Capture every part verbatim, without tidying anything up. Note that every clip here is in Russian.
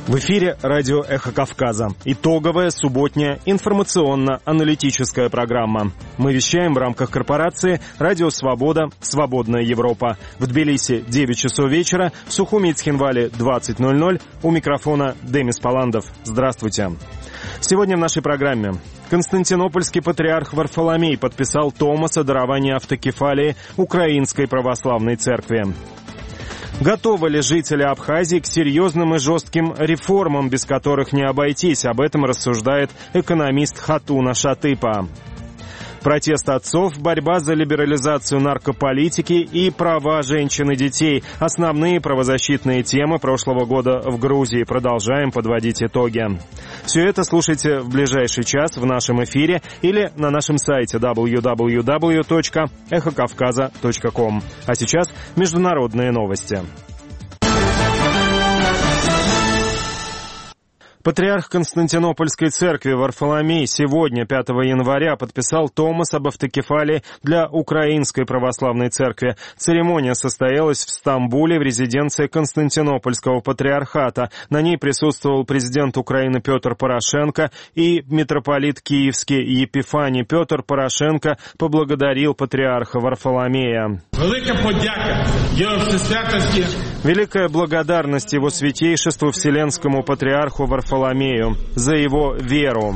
В эфире радио «Эхо Кавказа». Итоговая субботняя информационно-аналитическая программа. Мы вещаем в рамках корпорации «Радио Свобода. Свободная Европа». В Тбилиси девять часов вечера, в Сухуми и Цхинвале двадцать ноль ноль. У микрофона Демис Паландов. Здравствуйте. Сегодня в нашей программе. Константинопольский патриарх Варфоломей подписал томос о даровании автокефалии Украинской Православной Церкви. Готовы ли жители Абхазии к серьезным и жестким реформам, без которых не обойтись? Об этом рассуждает экономист Хатуна Шатыпа. Протест отцов, борьба за либерализацию наркополитики и права женщин и детей. Основные правозащитные темы прошлого года в Грузии. Продолжаем подводить итоги. Все это слушайте в ближайший час в нашем эфире или на нашем сайте дабл ю дабл ю дабл ю точка эхо кавказа точка ком. А сейчас международные новости. Патриарх Константинопольской церкви Варфоломей сегодня, пятого января, подписал томос об автокефалии для Украинской Православной Церкви. Церемония состоялась в Стамбуле в резиденции Константинопольского патриархата. На ней присутствовал президент Украины Петр Порошенко и митрополит Киевский Епифаний. Петр Порошенко поблагодарил патриарха Варфоломея. Великая благодарность его святейшеству Вселенскому патриарху Варфоломею за его веру.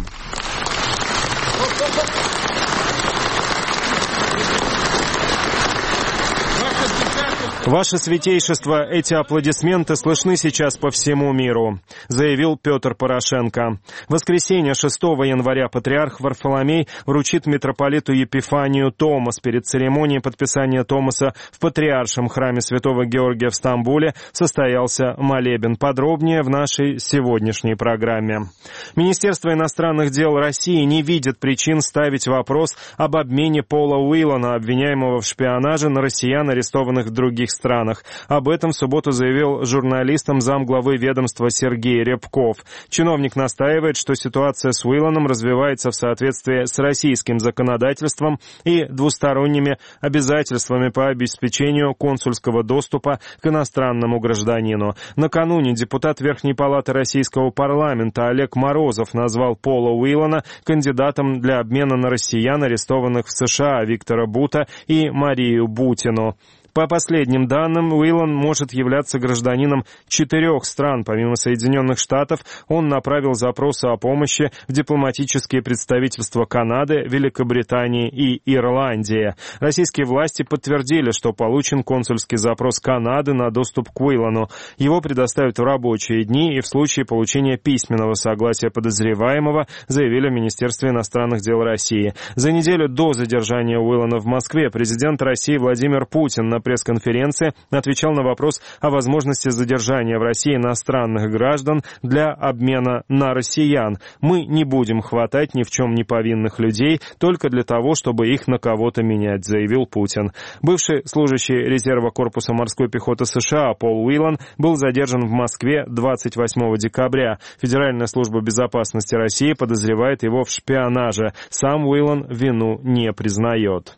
«Ваше святейшество, эти аплодисменты слышны сейчас по всему миру», заявил Петр Порошенко. В воскресенье шестого января патриарх Варфоломей вручит митрополиту Епифанию томос. Перед церемонией подписания томоса в Патриаршем храме Святого Георгия в Стамбуле состоялся молебен. Подробнее в нашей сегодняшней программе. Министерство иностранных дел России не видит причин ставить вопрос об обмене Пола Уиллана, обвиняемого в шпионаже, на россиян, арестованных в других странах. Об этом в субботу заявил журналистам замглавы ведомства Сергей Рябков. Чиновник настаивает, что ситуация с Уилланом развивается в соответствии с российским законодательством и двусторонними обязательствами по обеспечению консульского доступа к иностранному гражданину. Накануне депутат Верхней палаты российского парламента Олег Морозов назвал Пола Уиллана кандидатом для обмена на россиян, арестованных в США, Виктора Бута и Марию Бутину. По последним данным, Уиллан может являться гражданином четырех стран. Помимо Соединенных Штатов, он направил запросы о помощи в дипломатические представительства Канады, Великобритании и Ирландии. Российские власти подтвердили, что получен консульский запрос Канады на доступ к Уиллану. Его предоставят в рабочие дни и в случае получения письменного согласия подозреваемого, заявили в Министерстве иностранных дел России. За неделю до задержания Уиллана в Москве президент России Владимир Путин на пресс-конференции отвечал на вопрос о возможности задержания в России иностранных граждан для обмена на россиян. «Мы не будем хватать ни в чем не повинных людей только для того, чтобы их на кого-то менять», заявил Путин. Бывший служащий резерва корпуса морской пехоты США Пол Уиллан был задержан в Москве двадцать восьмого декабря. Федеральная служба безопасности России подозревает его в шпионаже. Сам Уиллан вину не признает.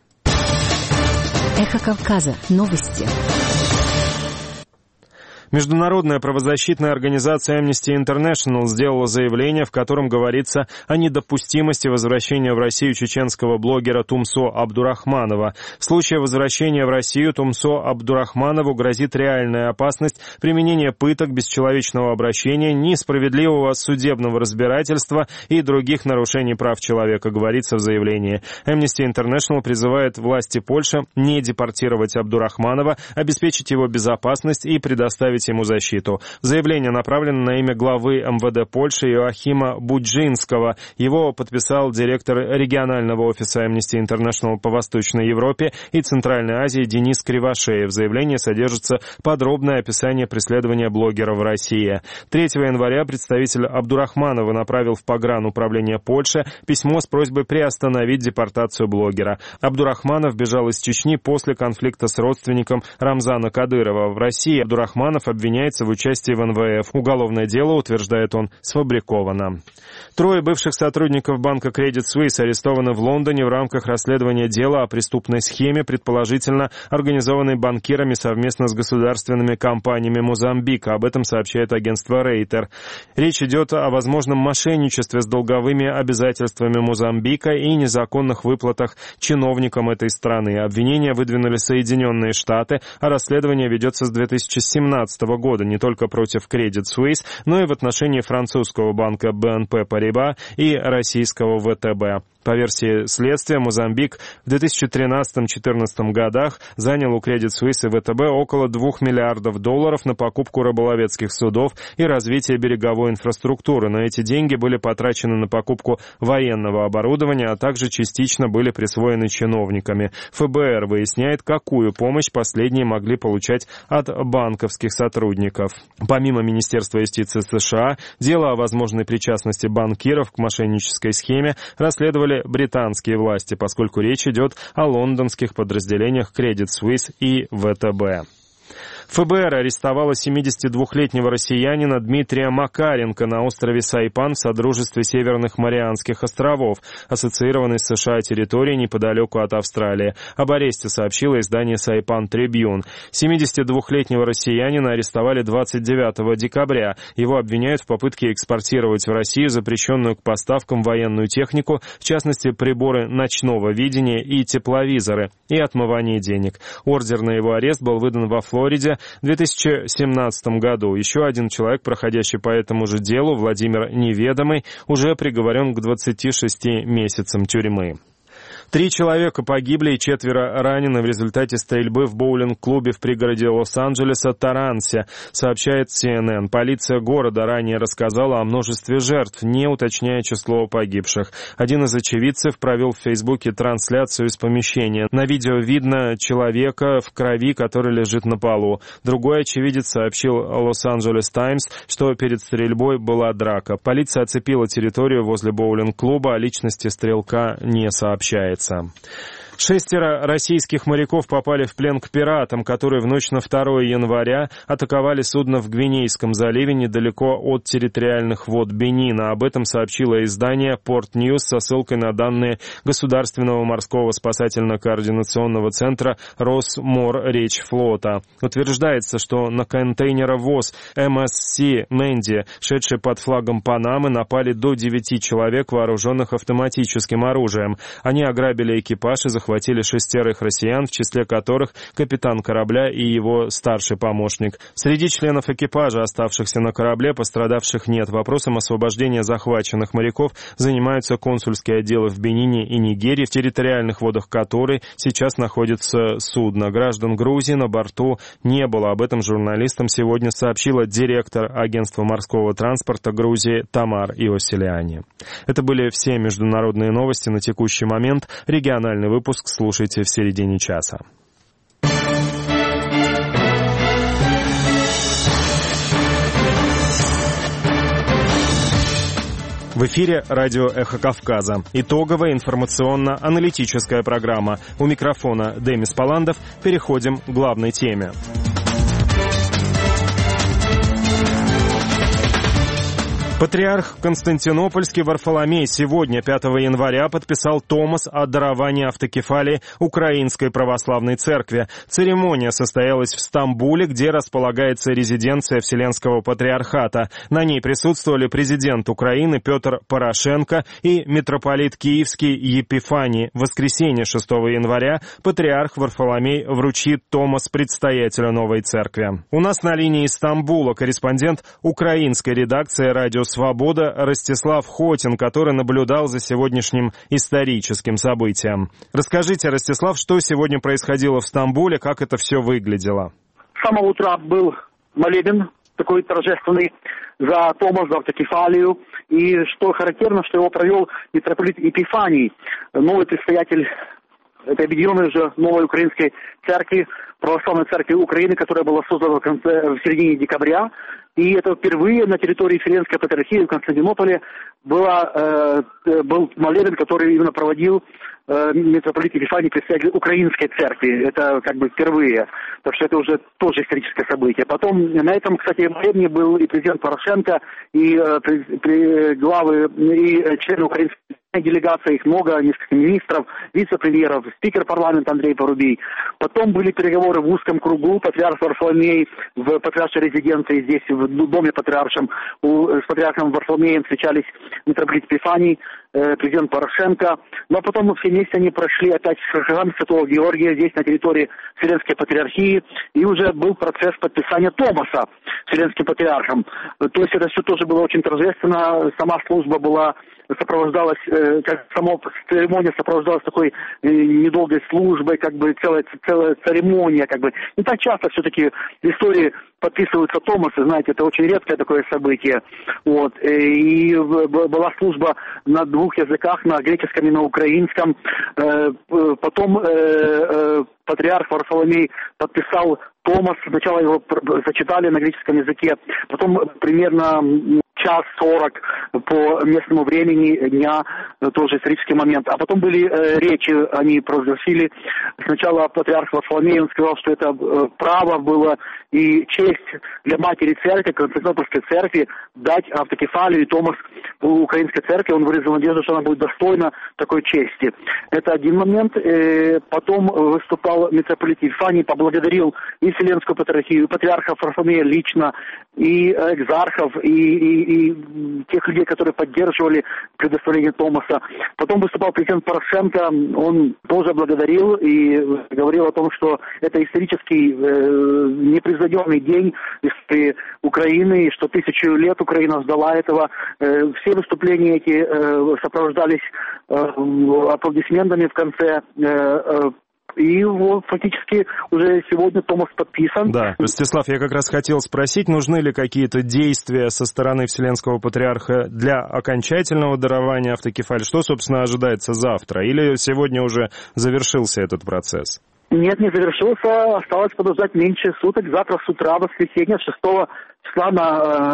Эхо Кавказа. Новости. Международная правозащитная организация Amnesty International сделала заявление, в котором говорится о недопустимости возвращения в Россию чеченского блогера Тумсо Абдурахманова. В случае возвращения в Россию Тумсо Абдурахманову грозит реальная опасность применения пыток, бесчеловечного обращения, несправедливого судебного разбирательства и других нарушений прав человека, говорится в заявлении. Amnesty International призывает власти Польши не депортировать Абдурахманова, обеспечить его безопасность и предоставить ему защиту. Заявление направлено на имя главы эм вэ дэ Польши Иоахима Буджинского. Его подписал директор регионального офиса Amnesty International по Восточной Европе и Центральной Азии Денис Кривошеев. В заявлении содержится подробное описание преследования блогера в России. третьего января представитель Абдурахманова направил в погрануправление Польши письмо с просьбой приостановить депортацию блогера. Абдурахманов бежал из Чечни после конфликта с родственником Рамзана Кадырова. В России Абдурахманов Патриарх обвиняется в участии в эн вэ эф. Уголовное дело, утверждает он, сфабриковано. Трое бывших сотрудников банка Credit Suisse арестованы в Лондоне в рамках расследования дела о преступной схеме, предположительно организованной банкирами совместно с государственными компаниями Мозамбика. Об этом сообщает агентство Рейтер. Речь идет о возможном мошенничестве с долговыми обязательствами Мозамбика и незаконных выплатах чиновникам этой страны. Обвинения выдвинули Соединенные Штаты, а расследование ведется с две тысячи семнадцатого года не только против Credit Suisse, но и в отношении французского банка бэ эн пэ Paribas и российского вэ тэ бэ. По версии следствия, Мозамбик в две тысячи тринадцатом-четырнадцатом годах занял у Credit Suisse и вэ тэ бэ около двух миллиардов долларов на покупку рыболовецких судов и развитие береговой инфраструктуры. Но эти деньги были потрачены на покупку военного оборудования, а также частично были присвоены чиновниками. эф бэ эр выясняет, какую помощь последние могли получать от банковских сотрудников. Помимо Министерства юстиции США, дело о возможной причастности банкиров к мошеннической схеме расследовали британские власти, поскольку речь идет о лондонских подразделениях Credit Suisse и вэ тэ бэ. эф бэ эр арестовало семидесятидвухлетнего россиянина Дмитрия Макаренко на острове Сайпан в Содружестве Северных Марианских островов, ассоциированной с США территорией неподалеку от Австралии. Об аресте сообщило издание Сайпан Трибьюн. семидесятидвухлетнего россиянина арестовали двадцать девятого декабря. Его обвиняют в попытке экспортировать в Россию запрещенную к поставкам военную технику, в частности приборы ночного видения и тепловизоры, и отмывание денег. Ордер на его арест был выдан во Флориде в две тысячи семнадцатом году. Еще один человек, проходящий по этому же делу, Владимир Неведомый, уже приговорен к двадцати шести месяцам тюрьмы. Три человека погибли и четверо ранены в результате стрельбы в боулинг-клубе в пригороде Лос-Анджелеса Тарансе, сообщает си эн эн. Полиция города ранее рассказала о множестве жертв, не уточняя число погибших. Один из очевидцев провел в Фейсбуке трансляцию из помещения. На видео видно человека в крови, который лежит на полу. Другой очевидец сообщил Лос-Анджелес Таймс, что перед стрельбой была драка. Полиция оцепила территорию возле боулинг-клуба, о личности стрелка не сообщается. Шестеро российских моряков попали в плен к пиратам, которые в ночь на второе января атаковали судно в Гвинейском заливе недалеко от территориальных вод Бенина. Об этом сообщило издание Port News со ссылкой на данные Государственного морского спасательно-координационного центра Росморречфлота. Утверждается, что на контейнеровоз эм эс си Мэнди, шедший под флагом Панамы, напали до девяти человек, вооруженных автоматическим оружием. Они ограбили экипаж и захватили захватили шестерых россиян, в числе которых капитан корабля и его старший помощник. Среди членов экипажа, оставшихся на корабле, пострадавших нет. Вопросом освобождения захваченных моряков занимаются консульские отделы в Бенине и Нигерии, в территориальных водах которой сейчас находится судно. Граждан Грузии на борту не было. Об этом журналистам сегодня сообщила директор агентства морского транспорта Грузии Тамар Иосилиани. Это были все международные новости на текущий момент. Региональный выпуск слушайте в середине часа. В эфире радио «Эхо Кавказа». Итоговая информационно-аналитическая программа. У микрофона Демис Паландов. Переходим к главной теме. Патриарх Константинопольский Варфоломей сегодня, пятого января, подписал томос о даровании автокефалии Украинской Православной Церкви. Церемония состоялась в Стамбуле, где располагается резиденция Вселенского Патриархата. На ней присутствовали президент Украины Петр Порошенко и митрополит Киевский Епифаний. В воскресенье, шестого января, патриарх Варфоломей вручит томос предстоятелю новой церкви. У нас на линии из Стамбула корреспондент украинской редакции «Радио Свобода» Ростислав Хотин, который наблюдал за сегодняшним историческим событием. Расскажите, Ростислав, что сегодня происходило в Стамбуле, как это все выглядело? С самого утра был молебен такой торжественный за томос, за автокефалию. И что характерно, что его провел митрополит Епифаний, новый предстоятель этой объединенной же новой украинской церкви, Православной Церкви Украины, которая была создана в, конце, в середине декабря. И это впервые на территории Вселенской Патриархии в Константинополе была, э, был молебен, который именно проводил э, митрополит Епифаний, представитель Украинской Церкви. Это как бы впервые. Так что это уже тоже историческое событие. Потом на этом, кстати, молебне был и президент Порошенко, и э, при, при, главы, и члены украинской делегации, их много, несколько министров, вице-премьеров, спикер парламента Андрей Порубий. Потом были переговоры в узком кругу, патриарх Варфоломей в патриаршей резиденции здесь, в доме патриаршем, у, с патриархом Варфоломеем встречались митрополит Епифаний, э, президент Порошенко. Но потом все вместе они прошли опять с храм Святого Георгия здесь, на территории Вселенской Патриархии, и уже был процесс подписания Томаса Вселенским Патриархом. То есть это все тоже было очень торжественно, сама служба была сопровождалась, э, как сама церемония сопровождалась такой э, недолгой службой, как бы целая, целая церемония, как бы. Не так часто все-таки в истории подписываются Томасы, знаете, это очень редкое такое событие. Вот. И была служба на двух языках, на греческом и на украинском. Потом патриарх Варфоломей подписал Томас, сначала его зачитали на греческом языке, потом примерно час сорок по местному времени дня, тоже исторический момент. А потом были э, речи, они провозгласили. Сначала патриарх Варфоломей, он сказал, что это э, право было и честь для матери церкви, Константинопольской церкви, дать автокефалию и Томас украинской церкви. Он выразил надежду, что она будет достойна такой чести. Это один момент. Э, потом выступал митрополит Епифаний, поблагодарил и Вселенскую Патриархию, и патриарха Варфоломея лично, и экзархов, и, и и тех людей, которые поддерживали предоставление Томаса. Потом выступал президент Порошенко, он тоже благодарил и говорил о том, что это исторический э, непревзойденный день истории Украины, и что тысячу лет Украина ждала этого. Э, все выступления эти э, сопровождались э, аплодисментами в конце. Э, И вот, фактически уже сегодня Томас подписан. Да, Ростислав, я как раз хотел спросить, нужны ли какие-то действия со стороны Вселенского Патриарха для окончательного дарования автокефалии? Что, собственно, ожидается завтра? Или сегодня уже завершился этот процесс? Нет, не завершился. Осталось подождать меньше суток. Завтра с утра, воскресенье, шестого числа на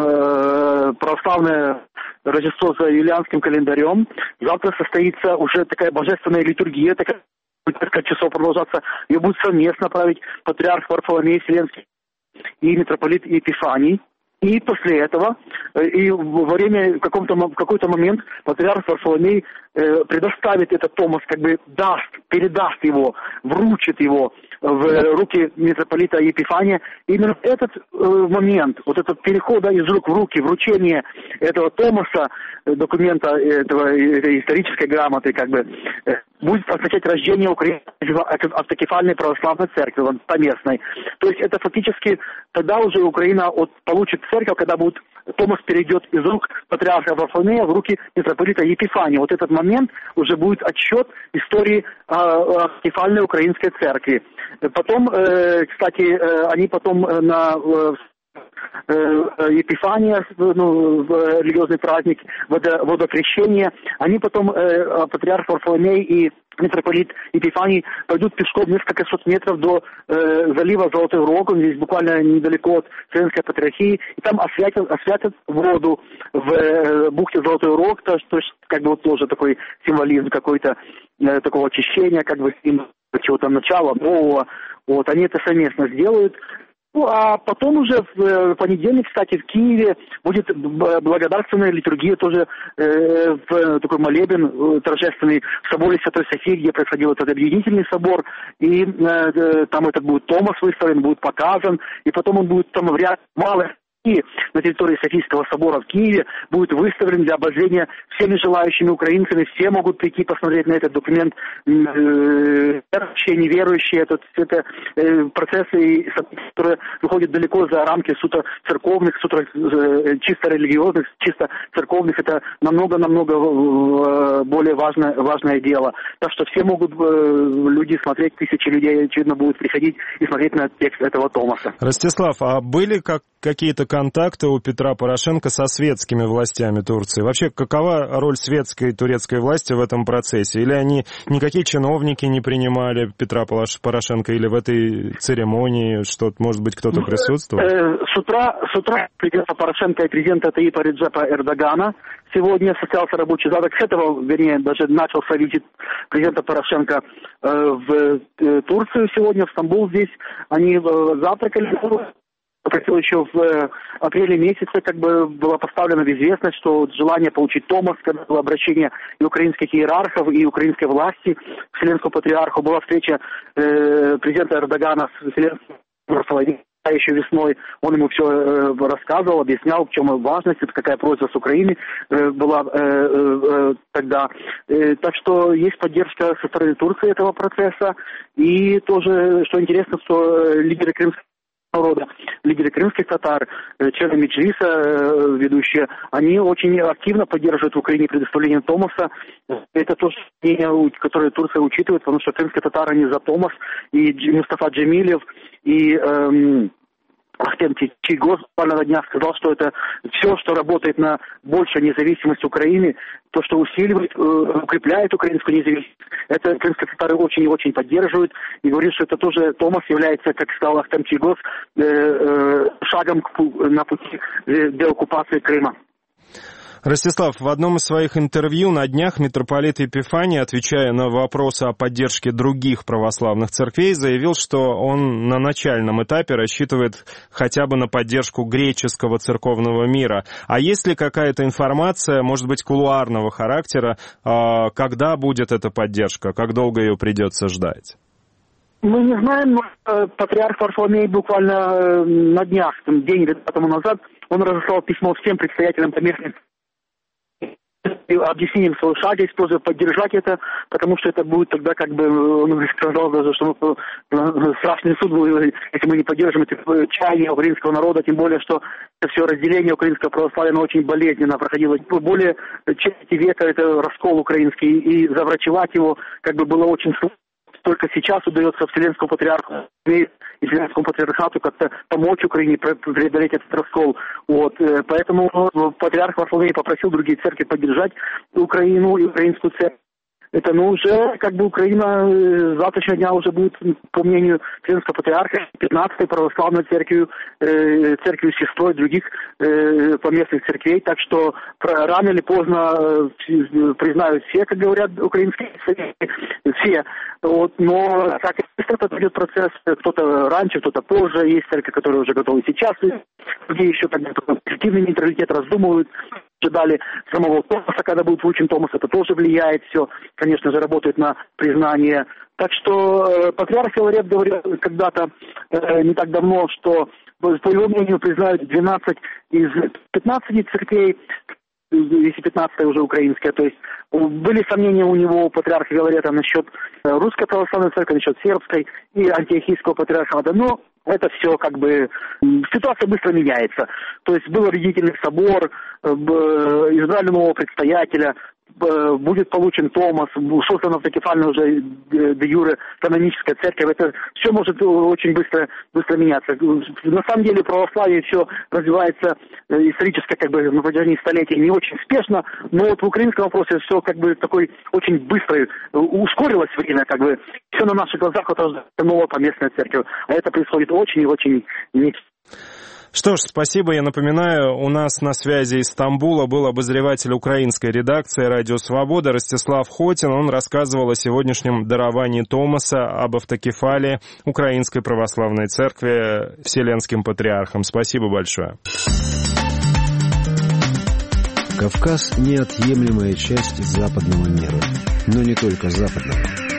э, православное Рождество за юлианским календарем. Завтра состоится уже такая божественная литургия, такая будет несколько часов продолжаться, ее будет совместно править патриарх Варфоломей Вселенский и митрополит Епифаний. И после этого, и во время, в, каком-то, в какой-то момент патриарх Варфоломей э, предоставит этот Томас, как бы даст, передаст его, вручит его в руки митрополита Епифания. Именно этот э, момент, вот этот переход из рук в руки, вручение этого Томаса, документа этого, этой исторической грамоты, как бы, э, будет означать рождение Украинской автокефальной православной церкви, поместной. То есть это фактически тогда уже Украина от, получит церковь, когда будет Томас перейдет из рук патриарха Варфоломея в руки митрополита Епифания. Вот этот момент уже будет отсчет истории автокефальной украинской церкви. Потом, э, кстати, э, они потом на э, Епифания, ну, религиозный праздник, водо, водокрещение, они потом, э, патриарх Варфоломей и митрополит Епифаний пойдут пешком несколько сот метров до э, залива Золотой Рог, он здесь буквально недалеко от Вселенской Патриархии, и там освятят, освятят воду в э, бухте Золотой Рог, то, то есть как бы вот тоже такой символизм какой-то, э, такого очищения, как бы чего-то начала нового, вот, они это совместно сделают. Ну, а потом уже в понедельник, кстати, в Киеве будет благодарственная литургия, тоже э, в такой молебен торжественный в соборе Святой Софии, где происходил этот объединительный собор, и э, там этот будет Томас выставлен, будет показан, и потом он будет там в ряд малых и на территории Софийского собора в Киеве будет выставлен для обозрения всеми желающими украинцами. Все могут прийти посмотреть на этот документ, верующие, неверующие. Это, это э, процессы, которые выходят далеко за рамки суто церковных, суто, э, чисто религиозных, чисто церковных. Это намного-намного э, более важное, важное дело. Так что все могут, э, люди смотреть, тысячи людей, очевидно, будут приходить и смотреть на текст этого Томаса. Ростислав, а были как, какие-то контакты у Петра Порошенко со светскими властями Турции? Вообще, какова роль светской турецкой власти в этом процессе? Или они никакие чиновники не принимали Петра Порошенко, или в этой церемонии, что, может быть, кто-то присутствовал? С утра, с утра президента Порошенко и президента Таипа Реджепа Эрдогана сегодня состоялся рабочий завтрак. С этого, вернее, даже начался визит президента Порошенко э, в э, Турцию сегодня, в Стамбул здесь. Они э, завтракали. Еще в э, апреле месяце как бы было поставлено в известность, что желание получить Томос, когда было обращение и украинских иерархов, и украинской власти к Вселенскому патриарху. Была встреча э, президента Эрдогана с Вселенским патриархом. А еще весной он ему все э, рассказывал, объяснял, в чем важность, это какая просьба с Украины э, была э, э, тогда. Э, так что есть поддержка со стороны Турции этого процесса. И тоже, что интересно, что лидеры крымского народа, лидеры крымских татар, члены Меджлиса, ведущие, они очень активно поддерживают в Украине предоставление Томоса. Это тоже мнение, которое Турция учитывает, потому что крымские татары, они за Томос, и Мустафа Джемилев, и эм, Ахтем Чийгоз буквально на днях сказал, что это все, что работает на большую независимость Украины, то, что усиливает, э, укрепляет украинскую независимость, это крымские татары очень и очень поддерживают, и говорит, что это тоже Томос является, как сказал Ахтем Чийгоз, э, э, шагом к, на пути деоккупации Крыма. Ростислав, в одном из своих интервью на днях митрополит Епифаний, отвечая на вопросы о поддержке других православных церквей, заявил, что он на начальном этапе рассчитывает хотя бы на поддержку греческого церковного мира. А есть ли какая-то информация, может быть, кулуарного характера, когда будет эта поддержка, как долго ее придется ждать? Мы не знаем, но патриарх Варфоломей буквально на днях, день или два тому назад, он разослал письмо всем предстоятелям поместных объяснением своего шага, используя поддержать это, потому что это будет тогда, как бы, он сказал даже, что мы, страшный суд был, если мы не поддержим эти чаяния украинского народа, тем более, что это все разделение украинского православия, оно очень болезненно проходило. Более четверти века это раскол украинский, и заврачевать его, как бы, было очень сложно. Только сейчас удается Вселенскому патриарху и Вселенскому патриархату как-то помочь Украине преодолеть этот раскол. Вот. Поэтому патриарх Варфоломей попросил другие церкви поддержать Украину и украинскую церковь. Это, ну, уже, как бы, Украина с завтрашнего дня уже будет, по мнению Вселенского патриарха, пятнадцатой православной церковью, э, церковью сестрой других э, поместных церквей. Так что рано или поздно э, признают все, как говорят украинские церкви, все. Вот, но так быстро идет процесс, кто-то раньше, кто-то позже. Есть церкви, которые уже готовы сейчас, другие еще как бы позитивный нейтралитет раздумывают. Ждали самого Томоса, когда будет выучен Томос, это тоже влияет, все, конечно же, работает на признание. Так что э, патриарх Филарет говорил когда-то, э, не так давно, что, по его мнению, признают двенадцать из пятнадцати церквей, если пятнадцатая уже украинская, то есть были сомнения у него, у патриарха Филарета, насчет русской православной церкви, насчет сербской и антиохийского патриархата, но это все как бы, ситуация быстро меняется. То есть был Родительный собор, избрали нового предстоятеля, будет получен Томос, создана автокефальная уже де юре каноническая церковь. Это все может очень быстро, быстро меняться. На самом деле православие все развивается исторически как бы на протяжении столетий не очень спешно, но вот в украинском вопросе все как бы такой очень быстро ускорилось время, как бы все на наших глазах, это новая поместная церковь. А это происходит очень и очень медленно. Что ж, спасибо. Я напоминаю, у нас на связи из Стамбула был обозреватель украинской редакции «Радио Свобода» Ростислав Хотин. Он рассказывал о сегодняшнем даровании Томоса, об автокефалии Украинской Православной Церкви Вселенским Патриархом. Спасибо большое. Кавказ – неотъемлемая часть западного мира, но не только западного.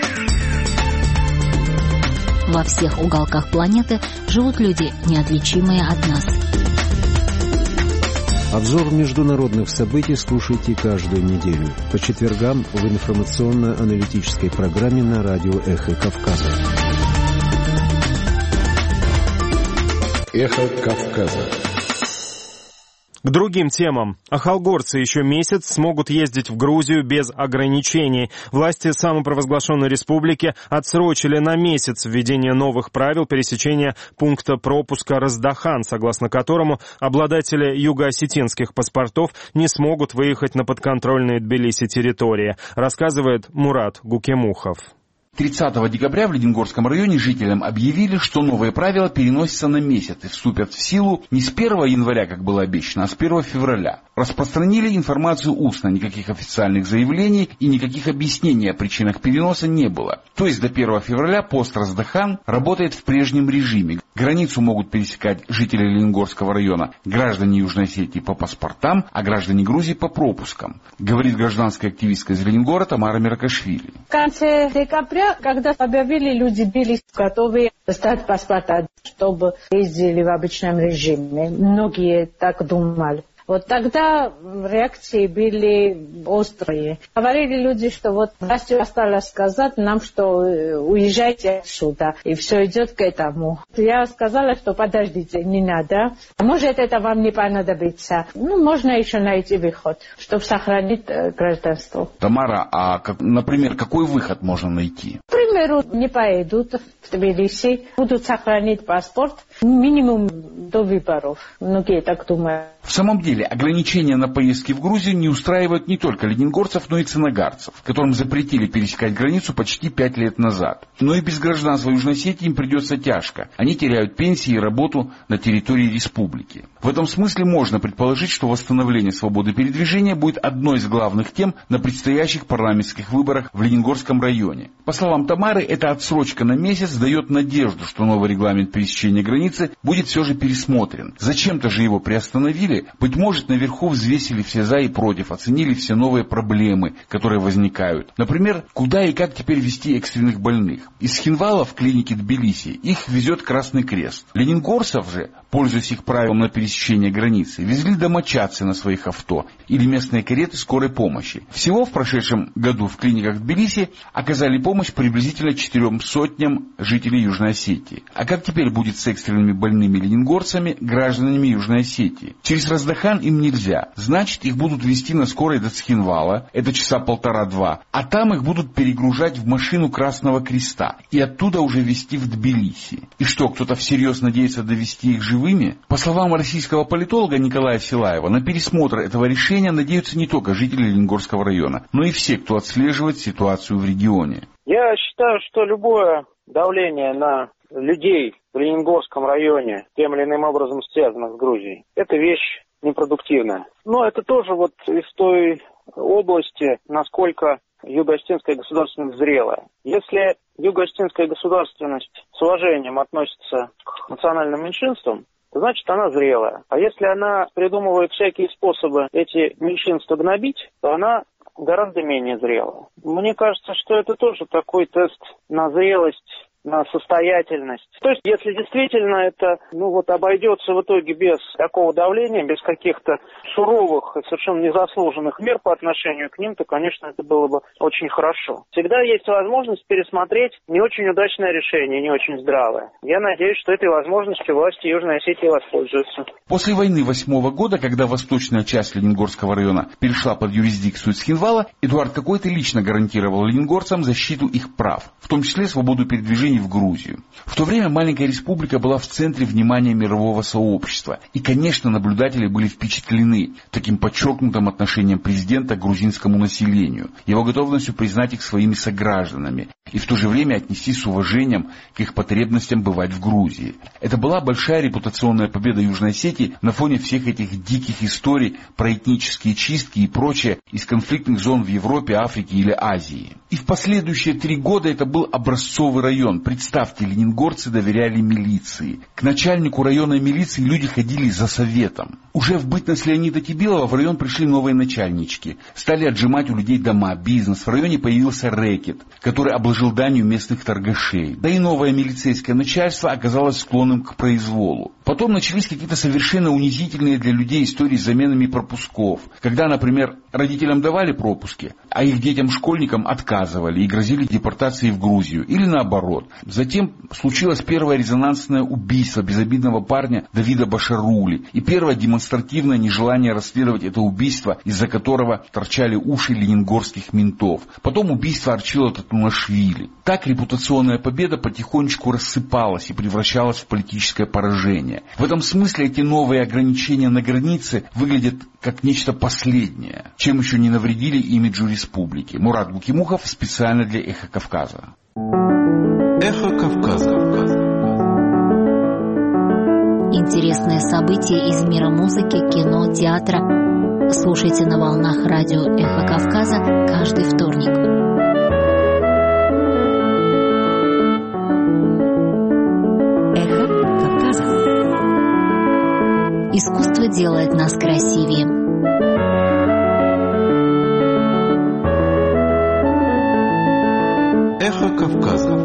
Во всех уголках планеты живут люди, неотличимые от нас. Обзор международных событий слушайте каждую неделю по четвергам в информационно-аналитической программе на радио «Эхо Кавказа». «Эхо Кавказа». К другим темам. Ахалгорцы еще месяц смогут ездить в Грузию без ограничений. Власти самопровозглашенной республики отсрочили на месяц введение новых правил пересечения пункта пропуска Раздахан, согласно которому обладатели юго-осетинских паспортов не смогут выехать на подконтрольные Тбилиси территории, рассказывает Мурат Гукемухов. тридцатого декабря в Ленингорском районе жителям объявили, что новые правила переносятся на месяц и вступят в силу не с первого января, как было обещано, а с первого февраля. Распространили информацию устно, никаких официальных заявлений и никаких объяснений о причинах переноса не было. То есть до первого февраля пост Раздахан работает в прежнем режиме. Границу могут пересекать жители Ленингорского района, граждане Южной Осетии по паспортам, а граждане Грузии по пропускам, говорит гражданская активистка из Ленингора Тамара Меркашвили. В конце декабря, когда объявили, люди были готовы сдать паспорта, чтобы ездили в обычном режиме. Многие так думали. Вот тогда реакции были острые. Говорили люди, что вот властью осталось сказать нам, что уезжайте отсюда, и все идет к этому. Я сказала, что подождите, не надо. Может, это вам не понадобится. Ну, можно еще найти выход, чтобы сохранить гражданство. Тамара, а, как, например, какой выход можно найти? К примеру, не поедут в Тбилиси, будут сохранить паспорт минимум до выборов. Многие так думают. В самом деле, ограничения на поездки в Грузию не устраивают не только ленингорцев, но и ценогарцев, которым запретили пересекать границу почти пять лет назад. Но и без гражданства Южной Осетии им придется тяжко. Они теряют пенсии и работу на территории республики. В этом смысле можно предположить, что восстановление свободы передвижения будет одной из главных тем на предстоящих парламентских выборах в Ленингорском районе. По словам Тамары, эта отсрочка на месяц дает надежду, что новый регламент пересечения границы будет все же пересмотрен. Зачем-то же его приостановили. Быть может, наверху взвесили все за и против, оценили все новые проблемы, которые возникают. Например, куда и как теперь везти экстренных больных. Из Хинвала в клинике Тбилиси их везет Красный Крест. Ленингорцев же, пользуясь их правилом на пересечение границы, везли домочадцы на своих авто или местные кареты скорой помощи. Всего в прошедшем году в клиниках Тбилиси оказали помощь приблизительно четырем сотням жителей Южной Осетии. А как теперь будет с экстренными больными ленингорцами, гражданами Южной Осетии? Через Раздахан им нельзя. Значит, их будут везти на скорой до Цхинвала, это часа полтора-два, а там их будут перегружать в машину Красного Креста и оттуда уже везти в Тбилиси. И что, кто-то всерьез надеется довезти их живыми? По словам российского политолога Николая Силаева, на пересмотр этого решения надеются не только жители Ленингорского района, но и все, кто отслеживает ситуацию в регионе. Я считаю, что любое давление на людей в Ленингорском районе, тем или иным образом связанных с Грузией, это вещь непродуктивная. Но это тоже вот из той области, насколько юго-осетинская государственность зрелая. Если юго-осетинская государственность с уважением относится к национальным меньшинствам, то значит она зрелая. А если она придумывает всякие способы эти меньшинства гнобить, то она гораздо менее зрелая. Мне кажется, что это тоже такой тест на зрелость, на состоятельность. То есть, если действительно это, ну вот, обойдется в итоге без такого давления, без каких-то суровых и совершенно незаслуженных мер по отношению к ним, то, конечно, это было бы очень хорошо. Всегда есть возможность пересмотреть не очень удачное решение, не очень здравое. Я надеюсь, что этой возможностью власти Южной Осетии воспользуются. После войны восьмого года, когда восточная часть Ленингорского района перешла под юрисдикцию Цхинвала, Эдуард Какой-то лично гарантировал ленингорцам защиту их прав, в том числе свободу передвижения в Грузию. В то время маленькая республика была в центре внимания мирового сообщества. И, конечно, наблюдатели были впечатлены таким подчеркнутым отношением президента к грузинскому населению, его готовностью признать их своими согражданами и в то же время отнести с уважением к их потребностям бывать в Грузии. Это была большая репутационная победа Южной Осетии на фоне всех этих диких историй про этнические чистки и прочее из конфликтных зон в Европе, Африке или Азии. И в последующие три года это был образцовый район. Представьте, ленингорцы доверяли милиции. К начальнику районной милиции люди ходили за советом. Уже в бытность Леонида Тибилова в район пришли новые начальнички. Стали отжимать у людей дома, бизнес. В районе появился рэкет, который обложил данью местных торгашей. Да и новое милицейское начальство оказалось склонным к произволу. Потом начались какие-то совершенно унизительные для людей истории с заменами пропусков. Когда, например, Родителям давали пропуски, а их детям-школьникам отказывали и грозили депортацией в Грузию. Или наоборот. Затем случилось первое резонансное убийство безобидного парня Давида Башарули и первое демонстративное нежелание расследовать это убийство, из-за которого торчали уши ленингорских ментов. Потом убийство Арчила Татунашвили. Так репутационная победа потихонечку рассыпалась и превращалась в политическое поражение. В этом смысле эти новые ограничения на границе выглядят как нечто последнее, чем еще не навредили имиджу республики. Мурат Гукимухов специально для «Эхо Кавказа». «Эхо Кавказа». Интересные события из мира музыки, кино, театра. Слушайте на волнах радио «Эхо Кавказа» каждый вторник. «Эхо Кавказа». Искусство делает нас красивее. «Эхо Кавказа».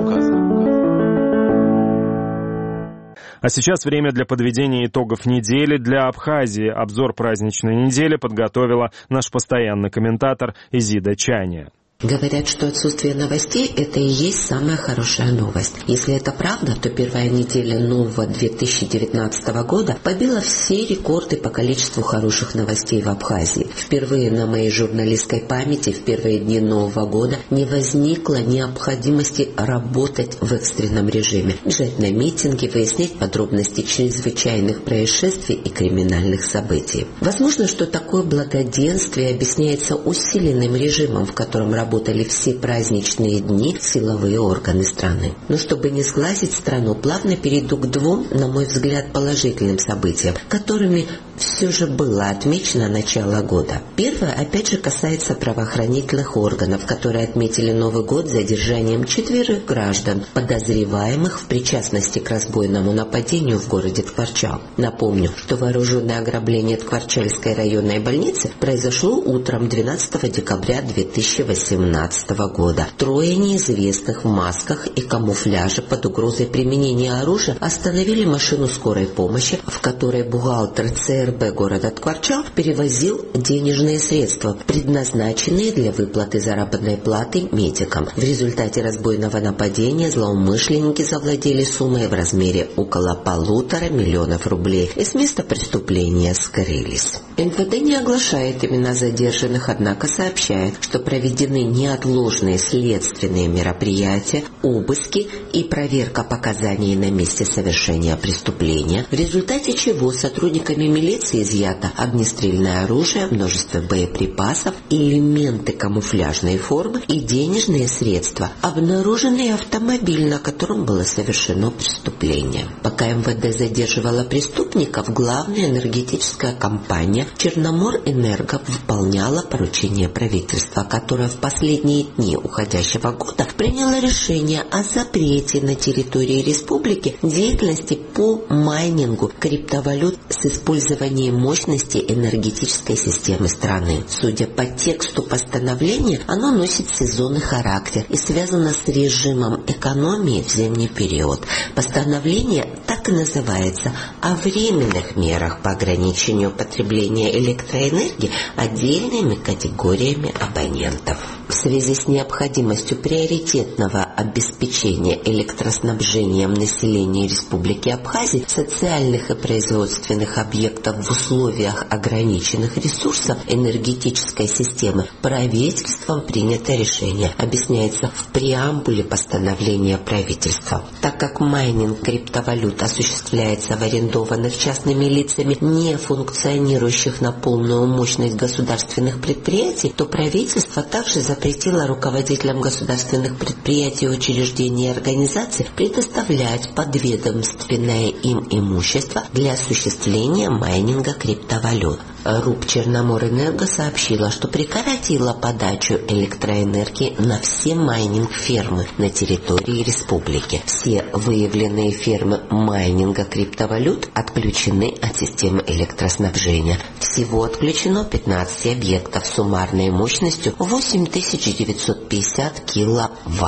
А сейчас время для подведения итогов недели. Для Абхазии обзор праздничной недели подготовила наш постоянный комментатор Изида Чаня. Говорят, что отсутствие новостей – это и есть самая хорошая новость. Если это правда, то первая неделя нового две тысячи девятнадцатого года побила все рекорды по количеству хороших новостей в Абхазии. Впервые на моей журналистской памяти в первые дни Нового года не возникло необходимости работать в экстренном режиме, бежать на митинги, выяснять подробности чрезвычайных происшествий и криминальных событий. Возможно, что такое благоденствие объясняется усиленным режимом, в котором работают работали все праздничные дни силовые органы страны. Но чтобы не сглазить страну, плавно перейду к двум, на мой взгляд, положительным событиям, которыми все же было отмечено начало года. Первое, опять же, касается правоохранительных органов, которые отметили Новый год задержанием четверых граждан, подозреваемых в причастности к разбойному нападению в городе Ткварчал. Напомню, что вооруженное ограбление Ткварчальской районной больницы произошло утром двенадцатого декабря две тысячи восемнадцатого года. Трое неизвестных в масках и камуфляже под угрозой применения оружия остановили машину скорой помощи, в которой бухгалтер ЦРБ города Ткварчал перевозил денежные средства, предназначенные для выплаты заработной платы медикам. В результате разбойного нападения злоумышленники завладели суммой в размере около полутора миллионов рублей и с места преступления скрылись. эн вэ дэ не оглашает имена задержанных, однако сообщает, что проведены неотложные следственные мероприятия, обыски и проверка показаний на месте совершения преступления, в результате чего сотрудниками милиции изъято огнестрельное оружие, множество боеприпасов, элементы камуфляжной формы и денежные средства. Обнаруженный автомобиль, на котором было совершено преступление. Пока эм вэ дэ задерживала преступников, главная энергетическая компания «Черноморэнерго» выполняла поручение правительства, которое в последние дни уходящего года приняло решение о запрете на территории республики деятельности по майнингу криптовалют с использованием мощности энергетической системы страны. Судя по тексту постановления, оно носит сезонный характер и связано с режимом экономии в зимний период. Постановление так и называется «О временных мерах по ограничению потребления электроэнергии отдельными категориями абонентов». В связи с необходимостью приоритетного обеспечения электроснабжением населения Республики Абхазия социальных и производственных объектов в условиях ограниченных ресурсов энергетической системы правительством принято решение, объясняется в преамбуле постановления правительства. Так как майнинг криптовалют осуществляется в арендованных частными лицами, не функционирующих на полную мощность государственных предприятий, то правительство также запретило руководителям государственных предприятий, учреждений и организаций предоставлять подведомственное им имущество для осуществления майнинга криптовалют. РУП «Черноморэнерго» сообщила, что прекратила подачу электроэнергии на все майнинг-фермы на территории республики. Все выявленные фермы майнинга криптовалют отключены от системы электроснабжения. Всего отключено пятнадцать объектов суммарной мощностью восемь тысяч девятьсот пятьдесят киловатт.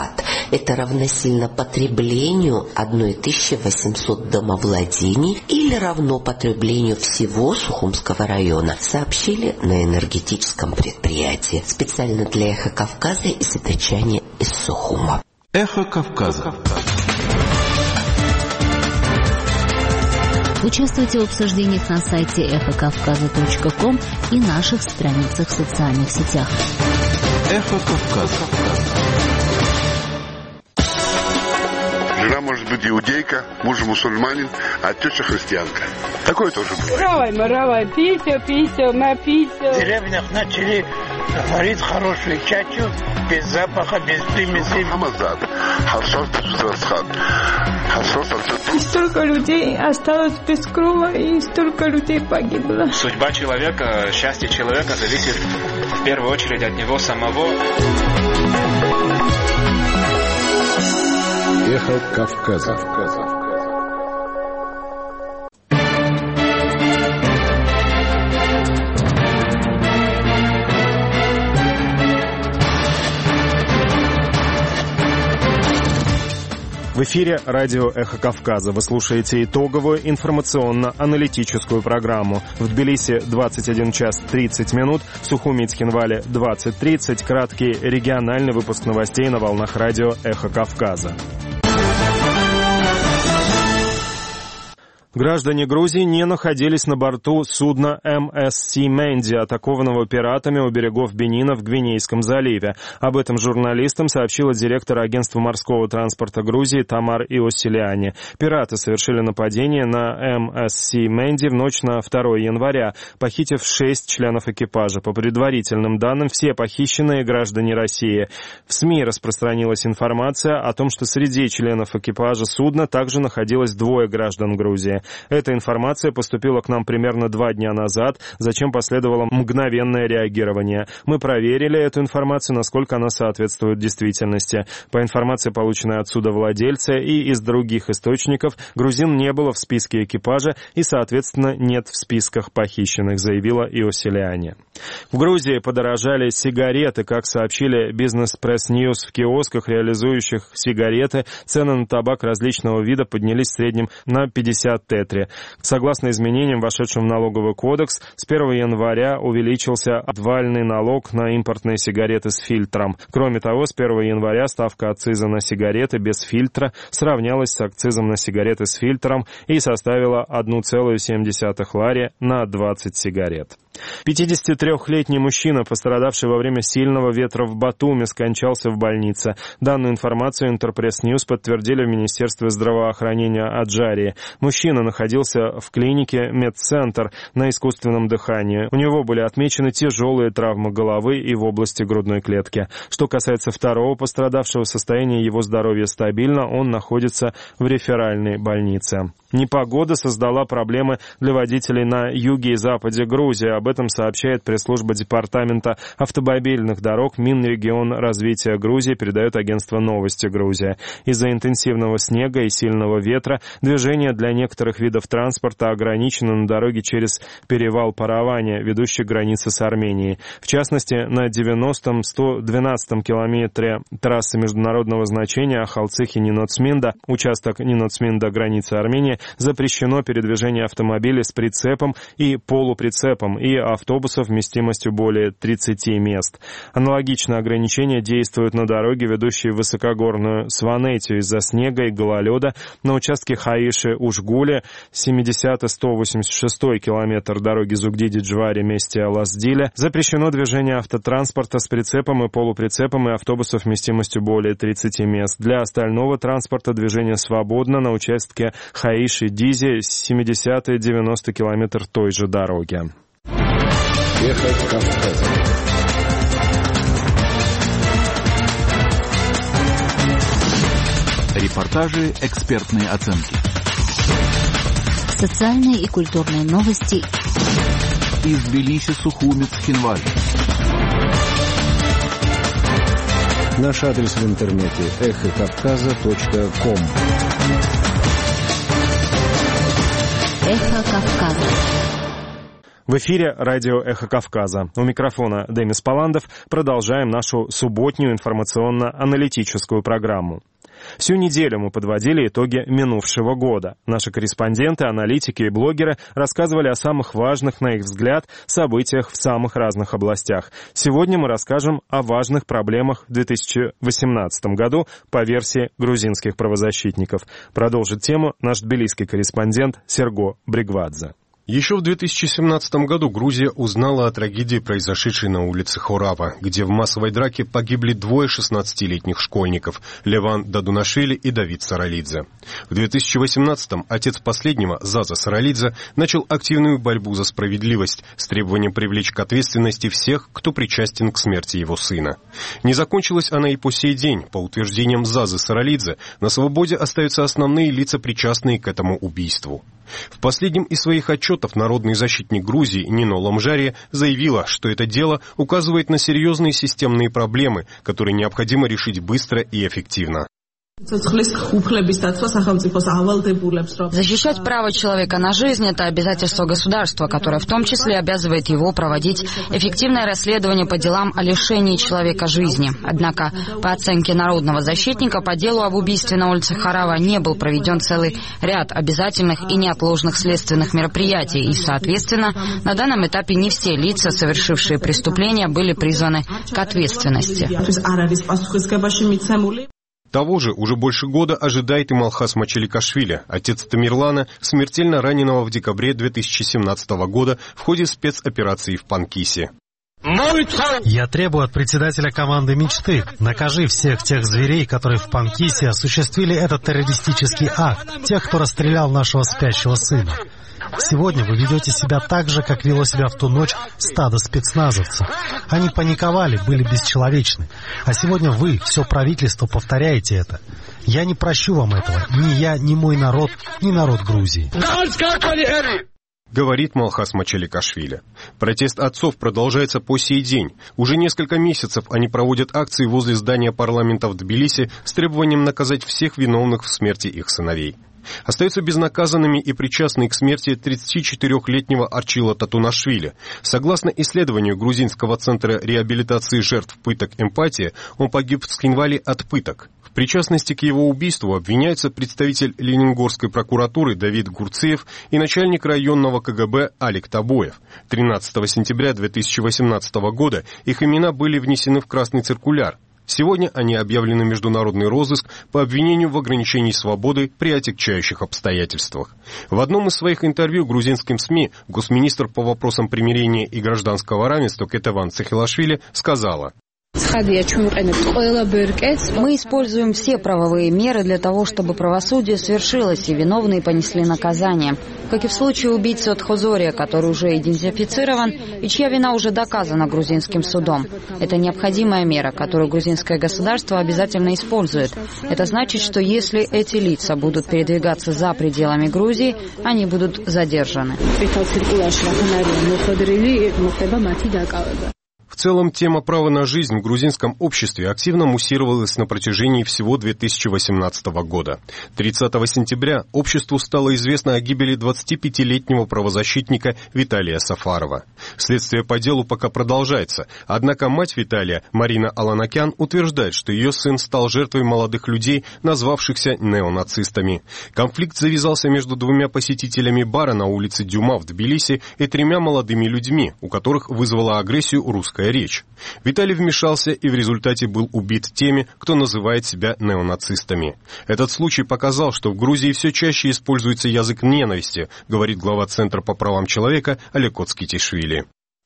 Это равносильно потреблению тысячи восьмисот домовладений или равно потреблению всего Сухумского района, сообщили на энергетическом предприятии. Специально для «Эхо Кавказа» и светочане из Сухума. Эхо Кавказа. Участвуйте в обсуждениях на сайте эхо кавказа точка ком и наших страницах в социальных сетях. Эхо Кавказа. Жена может быть иудейка, муж мусульманин, а теща христианка. Такое тоже бывает. Равай, маравай, Питя, Питя, на Питя. В деревнях начали варить хорошую чачу, без запаха, без примесей. И столько людей осталось без крова, и столько людей погибло. Судьба человека, счастье человека зависит в первую очередь от него самого. Эхо Кавказа. В эфире радио «Эхо Кавказа». Вы слушаете итоговую информационно-аналитическую программу. В Тбилиси двадцать один час тридцать минут, в Сухуми и Цхинвале двадцать тридцать. Краткий региональный выпуск новостей на волнах радио «Эхо Кавказа». Граждане Грузии не находились на борту судна эм эс си «Мэнди», атакованного пиратами у берегов Бенина в Гвинейском заливе. Об этом журналистам сообщила директор агентства морского транспорта Грузии Тамар Иосилиани. Пираты совершили нападение на эм эс си «Мэнди в ночь на второго января, похитив шесть членов экипажа. По предварительным данным, все похищенные граждане России. В СМИ распространилась информация о том, что среди членов экипажа судна также находилось двое граждан Грузии. Эта информация поступила к нам примерно два дня назад, зачем последовало мгновенное реагирование. Мы проверили эту информацию, насколько она соответствует действительности. По информации, полученной от судовладельца и из других источников, грузин не было в списке экипажа и, соответственно, нет в списках похищенных, заявила Иосилиани. В Грузии подорожали сигареты. Как сообщили Business Press News, в киосках, реализующих сигареты, цены на табак различного вида поднялись в среднем на пятьдесят тетри. Согласно изменениям, вошедшим в налоговый кодекс, с первого января увеличился обвальный налог на импортные сигареты с фильтром. Кроме того, с первого января ставка акциза на сигареты без фильтра сравнялась с акцизом на сигареты с фильтром и составила одна целая семь десятых лари на двадцать сигарет. пятидесятитрёхлетний мужчина, пострадавший во время сильного ветра в Батуми, скончался в больнице. Данную информацию Интерпресс Ньюс подтвердили в Министерстве здравоохранения Аджарии. Мужчина находился в клинике Медцентр на искусственном дыхании. У него были отмечены тяжелые травмы головы и в области грудной клетки. Что касается второго пострадавшего, состояние его здоровья стабильно, он находится в реферальной больнице. Непогода создала проблемы для водителей на юге и западе Грузии. Об этом сообщает пресс-служба Департамента автомобильных дорог Минрегионразвития Грузии, передает агентство «Новости Грузия». Из-за интенсивного снега и сильного ветра движение для некоторых видов транспорта ограничено на дороге через перевал Паравани, ведущий к границе с Арменией. В частности, на девяностом — сто двенадцатом километре трассы международного значения Ахалцихи-Ниноцминда, участок Ниноцминда-граница Армении, запрещено передвижение автомобилей с прицепом и полуприцепом и автобусов вместимостью более тридцати мест. Аналогичное ограничение действует на дороге, ведущей в высокогорную Сванетию из-за снега и гололеда на участке Хаиши-Ушгуле, семидесятый — сто восемьдесят шестой километр дороги Зугдиди-Джвари-Местия-Лаздиля. Запрещено движение автотранспорта с прицепом и полуприцепом и автобусов вместимостью более тридцати мест. Для остального транспорта движение свободно на участке Хаиши-Дизи, семидесятый — девяностый километр той же дороги. Эхо Кавказа. Репортажи, экспертные оценки. Социальные и культурные новости из Тбилиси, Сухуми, Цхинвали. Наш адрес в интернете эхо кавказа точка ком. Эхо Кавказа. В эфире радио «Эхо Кавказа». У микрофона Демис Паландов. Продолжаем нашу субботнюю информационно-аналитическую программу. Всю неделю мы подводили итоги минувшего года. Наши корреспонденты, аналитики и блогеры рассказывали о самых важных, на их взгляд, событиях в самых разных областях. Сегодня мы расскажем о важных проблемах в две тысячи восемнадцатом году по версии грузинских правозащитников. Продолжит тему наш тбилисский корреспондент Серго Бригвадзе. Еще в две тысячи семнадцатом году Грузия узнала о трагедии, произошедшей на улице Хорава, где в массовой драке погибли двое шестнадцатилетних школьников – Леван Дадунашвили и Давид Саралидзе. В две тысячи восемнадцатом отец последнего, Заза Саралидзе, начал активную борьбу за справедливость с требованием привлечь к ответственности всех, кто причастен к смерти его сына. Не закончилась она и по сей день. По утверждениям Зазы Саралидзе, на свободе остаются основные лица, причастные к этому убийству. В последнем из своих отчетов народный защитник Грузии Нино Ламжария заявила, что это дело указывает на серьезные системные проблемы, которые необходимо решить быстро и эффективно. Защищать право человека на жизнь – это обязательство государства, которое в том числе обязывает его проводить эффективное расследование по делам о лишении человека жизни. Однако, по оценке народного защитника, по делу об убийстве на улице Хорава не был проведен целый ряд обязательных и неотложных следственных мероприятий, и, соответственно, на данном этапе не все лица, совершившие преступления, были призваны к ответственности. Того же уже больше года ожидает и Малхас Мачеликашвили, отец Тамирлана, смертельно раненого в декабре две тысячи семнадцатого года в ходе спецоперации в Панкисе. Я требую от председателя команды «Мечты», накажи всех тех зверей, которые в Панкисе осуществили этот террористический акт, тех, кто расстрелял нашего спящего сына. Сегодня вы ведете себя так же, как вело себя в ту ночь стадо спецназовцев. Они паниковали, были бесчеловечны. А сегодня вы, все правительство, повторяете это. Я не прощу вам этого. Ни я, ни мой народ, ни народ Грузии. Говорит Малхас Мачеликашвили. Протест отцов продолжается по сей день. Уже несколько месяцев они проводят акции возле здания парламента в Тбилиси с требованием наказать всех виновных в смерти их сыновей. Остаются безнаказанными и причастные к смерти тридцатичетырёхлетнего Арчила Татунашвили. Согласно исследованию Грузинского центра реабилитации жертв пыток «Эмпатия», он погиб в Схинвале от пыток. В причастности к его убийству обвиняются представитель Ленингорской прокуратуры Давид Гурцеев и начальник районного ка гэ бэ Алик Табоев. тринадцатого сентября две тысячи восемнадцатого года их имена были внесены в красный циркуляр. Сегодня они объявлены в международный розыск по обвинению в ограничении свободы при отягчающих обстоятельствах. В одном из своих интервью грузинским СМИ госминистр по вопросам примирения и гражданского равенства Кетеван Цехилашвили сказала: Мы используем все правовые меры для того, чтобы правосудие свершилось и виновные понесли наказание. Как и в случае убийцы от Хозория, который уже идентифицирован и чья вина уже доказана грузинским судом. Это необходимая мера, которую грузинское государство обязательно использует. Это значит, что если эти лица будут передвигаться за пределами Грузии, они будут задержаны. В целом, тема права на жизнь в грузинском обществе активно муссировалась на протяжении всего две тысячи восемнадцатого года. тридцатого сентября обществу стало известно о гибели двадцатипятилетнего правозащитника Виталия Сафарова. Следствие по делу пока продолжается, однако мать Виталия, Марина Аланакян, утверждает, что ее сын стал жертвой молодых людей, назвавшихся неонацистами. Конфликт завязался между двумя посетителями бара на улице Дюма в Тбилиси и тремя молодыми людьми, у которых вызвала агрессию русская речь. Виталий вмешался и в результате был убит теми, кто называет себя неонацистами. Этот случай показал, что в Грузии все чаще используется язык ненависти, говорит глава Центра по правам человека Олег Коцкитишвили.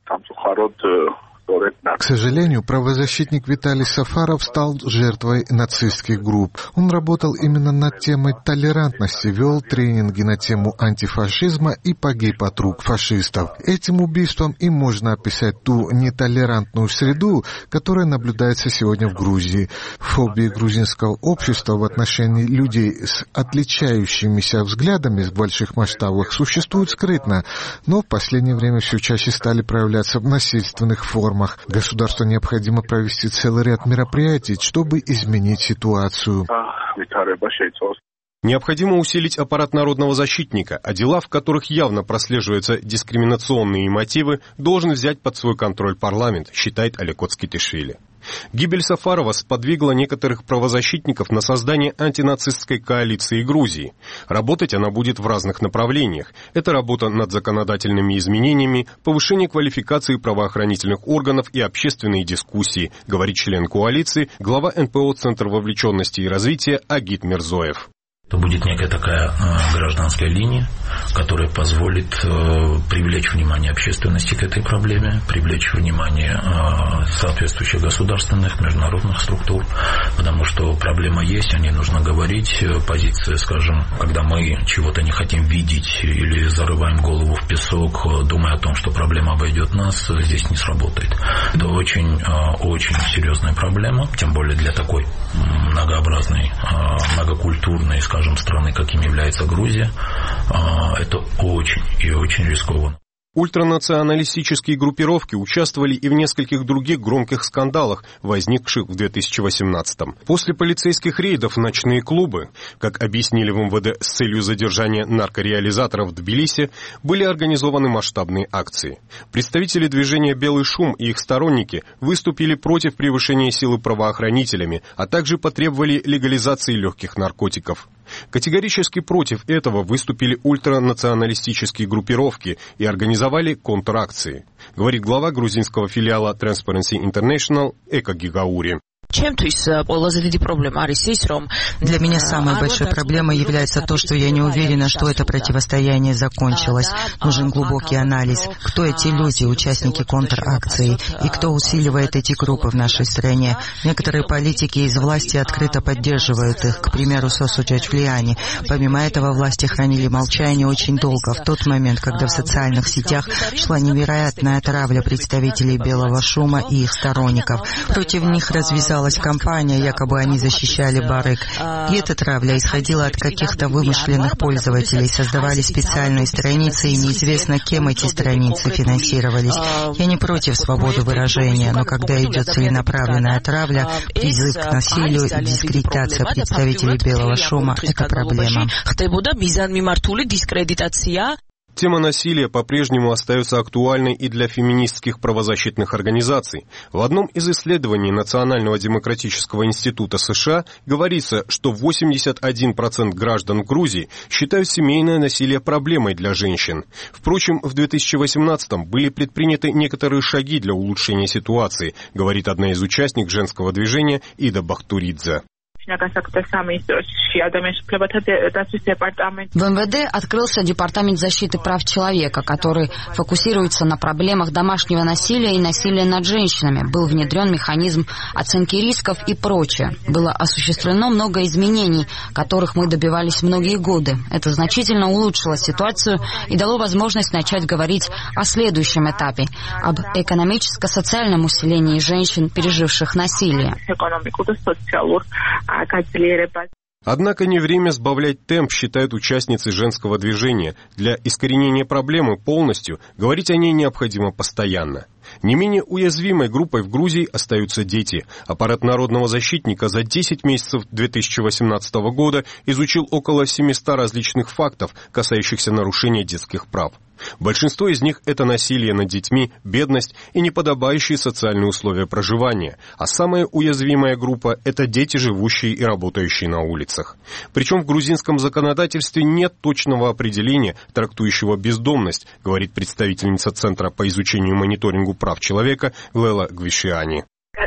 К сожалению, правозащитник Виталий Сафаров стал жертвой нацистских групп. Он работал именно над темой толерантности, вел тренинги на тему антифашизма и погиб от рук фашистов. Этим убийством и можно описать ту нетолерантную среду, которая наблюдается сегодня в Грузии. Фобия грузинского общества в отношении людей с отличающимися взглядами в больших масштабах существует скрытно, но в последнее время все чаще стали проявляться в насильственных формах. Государству необходимо провести целый ряд мероприятий, чтобы изменить ситуацию. Необходимо усилить аппарат народного защитника, а дела, в которых явно прослеживаются дискриминационные мотивы, должен взять под свой контроль парламент, считает Алекот Скитишвили. Гибель Сафарова сподвигла некоторых правозащитников на создание антинацистской коалиции Грузии. Работать она будет в разных направлениях. Это работа над законодательными изменениями, повышение квалификации правоохранительных органов и общественные дискуссии, говорит член коалиции, глава эн пэ о Центр вовлеченности и развития Агит Мирзоев. Это будет некая такая э, гражданская линия, которая позволит э, привлечь внимание общественности к этой проблеме, привлечь внимание э, соответствующих государственных, международных структур, потому что проблема есть, о ней нужно говорить. Позиция, скажем, когда мы чего-то не хотим видеть или зарываем голову в песок, думая о том, что проблема обойдет нас, здесь не сработает. Это очень, э, очень серьезная проблема, тем более для такой многообразной, э, многокультурной, скажем, страны, каким является Грузия, это очень и очень рискованно. Ультранационалистические группировки участвовали и в нескольких других громких скандалах, возникших в две тысячи восемнадцатом. После полицейских рейдов в ночные клубы, как объяснили в эм вэ дэ с целью задержания наркореализаторов в Тбилиси, были организованы масштабные акции. Представители движения «Белый шум» и их сторонники выступили против превышения силы правоохранителями, а также потребовали легализации легких наркотиков. Категорически против этого выступили ультранационалистические группировки и организовали контракции, говорит глава грузинского филиала Transparency International Эка Гигаури. Для меня самой большой проблемой является то, что я не уверена, что это противостояние закончилось. Нужен глубокий анализ. Кто эти люди, участники контракции, и кто усиливает эти группы в нашей стране. Некоторые политики из власти открыто поддерживают их, к примеру, Сосу Джаджвлиани. Помимо этого, власти хранили молчание очень долго, в тот момент, когда в социальных сетях шла невероятная травля представителей Белого шума и их сторонников. Против них развязалась компания, якобы они защищали Барык. И эта травля исходила от каких-то вымышленных пользователей. Создавали специальные страницы, и неизвестно, кем эти страницы финансировались. Я не против свободы выражения, но когда идет целенаправленная травля, призыв к насилию и дискредитация представителей Белого шума — это проблема. Тема насилия по-прежнему остается актуальной и для феминистских правозащитных организаций. В одном из исследований Национального демократического института США говорится, что восемьдесят один процент граждан Грузии считают семейное насилие проблемой для женщин. Впрочем, в две тысячи восемнадцатом были предприняты некоторые шаги для улучшения ситуации, говорит одна из участниц женского движения Ида Бахтуридзе. В эм вэ дэ открылся Департамент защиты прав человека, который фокусируется на проблемах домашнего насилия и насилия над женщинами. Был внедрен механизм оценки рисков и прочее. Было осуществлено много изменений, которых мы добивались многие годы. Это значительно улучшило ситуацию и дало возможность начать говорить о следующем этапе, об экономическо-социальном усилении женщин, переживших насилие. Однако не время сбавлять темп, считают участницы женского движения. Для искоренения проблемы полностью говорить о ней необходимо постоянно. Не менее уязвимой группой в Грузии остаются дети. Аппарат народного защитника за десять месяцев две тысячи восемнадцатого года изучил около семисот различных фактов, касающихся нарушения детских прав. Большинство из них – это насилие над детьми, бедность и неподобающие социальные условия проживания. А самая уязвимая группа – это дети, живущие и работающие на улицах. Причем в грузинском законодательстве нет точного определения, трактующего бездомность, говорит представительница Центра по изучению и мониторингу прав человека Лейла Гвишиани.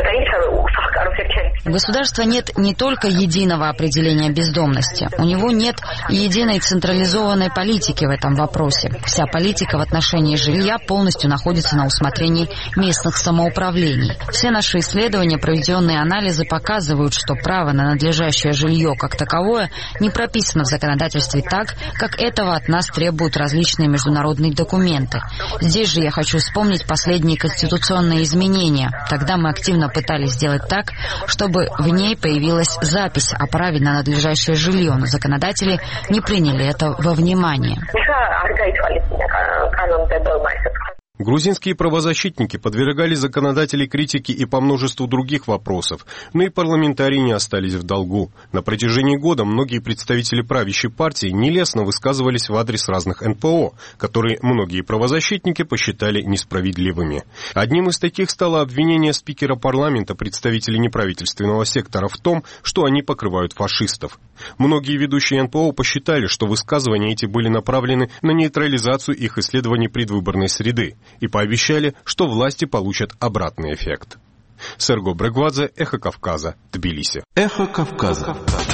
У государства нет не только единого определения бездомности, у него нет единой централизованной политики в этом вопросе. Вся политика в отношении жилья полностью находится на усмотрении местных самоуправлений. Все наши исследования, проведенные анализы показывают, что право на надлежащее жилье как таковое не прописано в законодательстве так, как этого от нас требуют различные международные документы. Здесь же я хочу вспомнить последние конституционные изменения. Тогда мы активно пытались сделать так, чтобы в ней появилась запись о праве на надлежащее жилье, но законодатели не приняли это во внимание. Грузинские правозащитники подвергали законодателей критике и по множеству других вопросов, но и парламентарии не остались в долгу. На протяжении года многие представители правящей партии нелестно высказывались в адрес разных эн пэ о, которые многие правозащитники посчитали несправедливыми. Одним из таких стало обвинение спикера парламента представителей неправительственного сектора в том, что они покрывают фашистов. Многие ведущие эн пэ о посчитали, что высказывания эти были направлены на нейтрализацию их исследований предвыборной среды, и пообещали, что власти получат обратный эффект. Серго Брегвадзе, Эхо Кавказа, Тбилиси. Эхо Кавказа.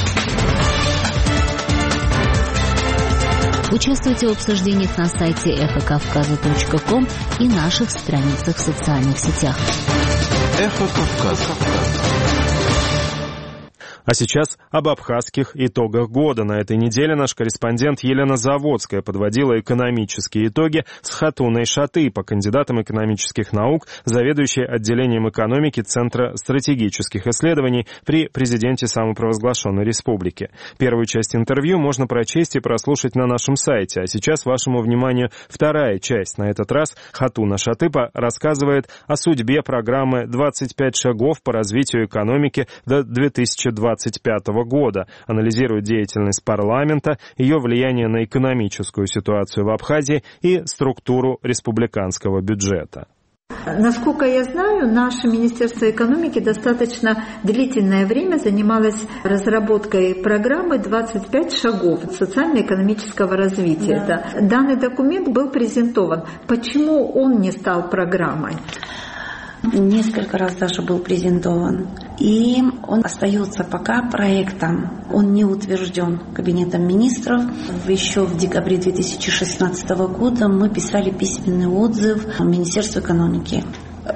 Участвуйте в обсуждениях на сайте эхо кавказа точка ком и наших страницах в социальных сетях. Эхо Кавказа. А сейчас об абхазских итогах года. На этой неделе наш корреспондент Елена Заводская подводила экономические итоги с Хатуной Шатыпа, кандидатом экономических наук, заведующей отделением экономики Центра стратегических исследований при президенте самопровозглашенной республики. Первую часть интервью можно прочесть и прослушать на нашем сайте. А сейчас вашему вниманию вторая часть. На этот раз Хатуна Шатыпа рассказывает о судьбе программы «двадцать пять шагов по развитию экономики до две тысячи двадцать пятого года, анализирует деятельность парламента, ее влияние на экономическую ситуацию в Абхазии и структуру республиканского бюджета. Насколько я знаю, наше Министерство экономики достаточно длительное время занималось разработкой программы «двадцать пять шагов социально-экономического развития». Да. Данный документ был презентован. Почему он не стал программой? Несколько раз даже был презентован. И он остается пока проектом. Он не утвержден Кабинетом министров. Еще в декабре две тысячи шестнадцатого года мы писали письменный отзыв Министерству экономики.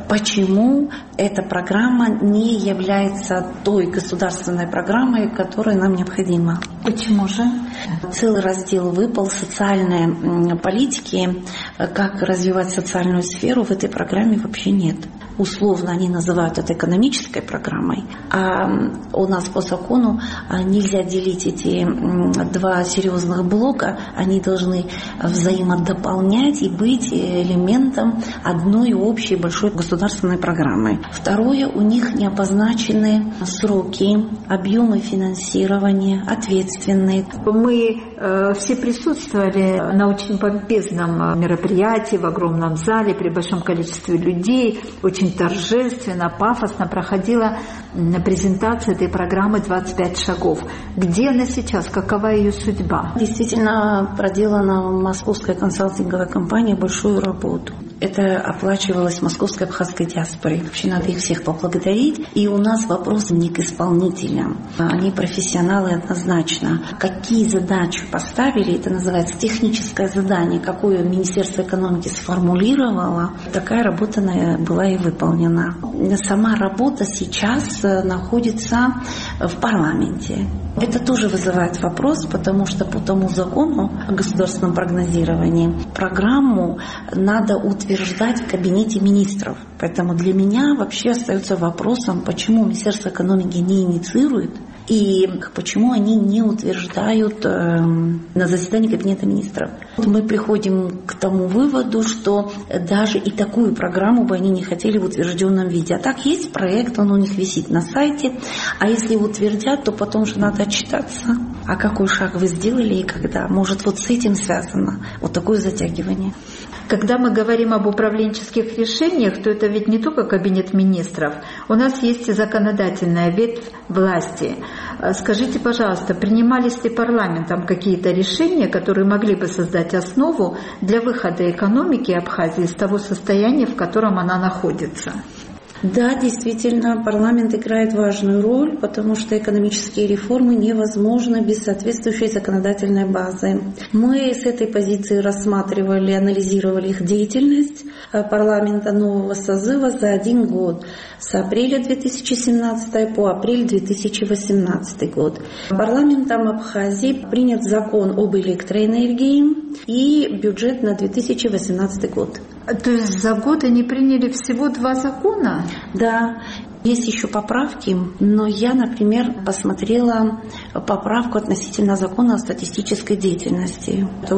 Почему эта программа не является той государственной программой, которая нам необходима? Почему же? Целый раздел выпал социальной политики, как развивать социальную сферу, в этой программе вообще нет. Условно они называют это экономической программой, а у нас по закону нельзя делить эти два серьезных блока, они должны взаимодополнять и быть элементом одной общей большой государственной программы. Второе, у них не обозначены сроки, объемы финансирования, ответственные. Мы э, все присутствовали на очень помпезном мероприятии в огромном зале при большом количестве людей, очень торжественно, пафосно проходила презентация этой программы «двадцать пять шагов». Где она сейчас? Какова ее судьба? Действительно, проделана московская консалтинговая компания большую работу. Это оплачивалось московской абхазской диаспорой. Вообще надо их всех поблагодарить. И у нас вопрос не к исполнителям. Они профессионалы однозначно. Какие задачи поставили, это называется техническое задание, какое Министерство экономики сформулировало, такая работа была и выполнена. Сама работа сейчас находится в парламенте. Это тоже вызывает вопрос, потому что по тому закону о государственном прогнозировании программу надо утверждать в Кабинете министров. Поэтому для меня вообще остается вопросом, почему Министерство экономики не инициирует и почему они не утверждают э, на заседании Кабинета министров. Мы приходим к тому выводу, что даже и такую программу бы они не хотели в утвержденном виде. А так есть проект, он у них висит на сайте, а если утвердят, то потом же надо отчитаться. А какой шаг вы сделали и когда? Может, вот с этим связано вот такое затягивание. Когда мы говорим об управленческих решениях, то это ведь не только Кабинет министров. У нас есть и законодательная ветвь власти. Скажите, пожалуйста, принимались ли парламентом какие-то решения, которые могли бы создать основу для выхода экономики Абхазии из того состояния, в котором она находится? Да, действительно, парламент играет важную роль, потому что экономические реформы невозможны без соответствующей законодательной базы. Мы с этой позиции рассматривали, анализировали их деятельность парламента нового созыва за один год, с апреля две тысячи семнадцатого по апрель две тысячи восемнадцатый год. Парламентом Абхазии принят закон об электроэнергии и бюджет на две тысячи восемнадцатый год. То есть за год они приняли всего два закона? Да. Есть еще поправки, но я, например, посмотрела поправку относительно закона о статистической деятельности. Это очень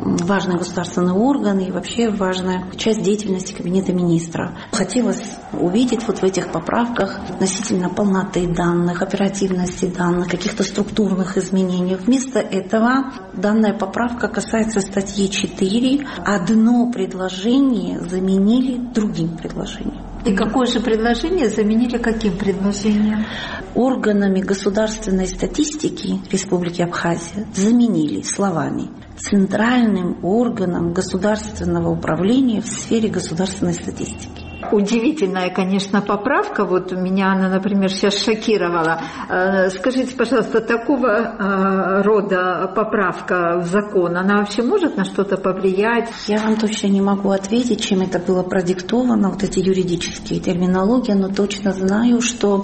важный государственный орган и вообще важная часть деятельности Кабинета министров. Хотелось увидеть вот в этих поправках относительно полноты данных, оперативности данных, каких-то структурных изменений. Вместо этого данная поправка касается статьи четыре. Одно предложение заменили другим предложением. И какое же предложение заменили каким предложением? Органами государственной статистики Республики Абхазия заменили словами «центральным органом государственного управления в сфере государственной статистики». Удивительная, конечно, поправка. Вот меня она, например, сейчас шокировала. Скажите, пожалуйста, такого рода поправка в закон, она вообще может на что-то повлиять? Я вам точно не могу ответить, чем это было продиктовано, вот эти юридические терминологии, но точно знаю, что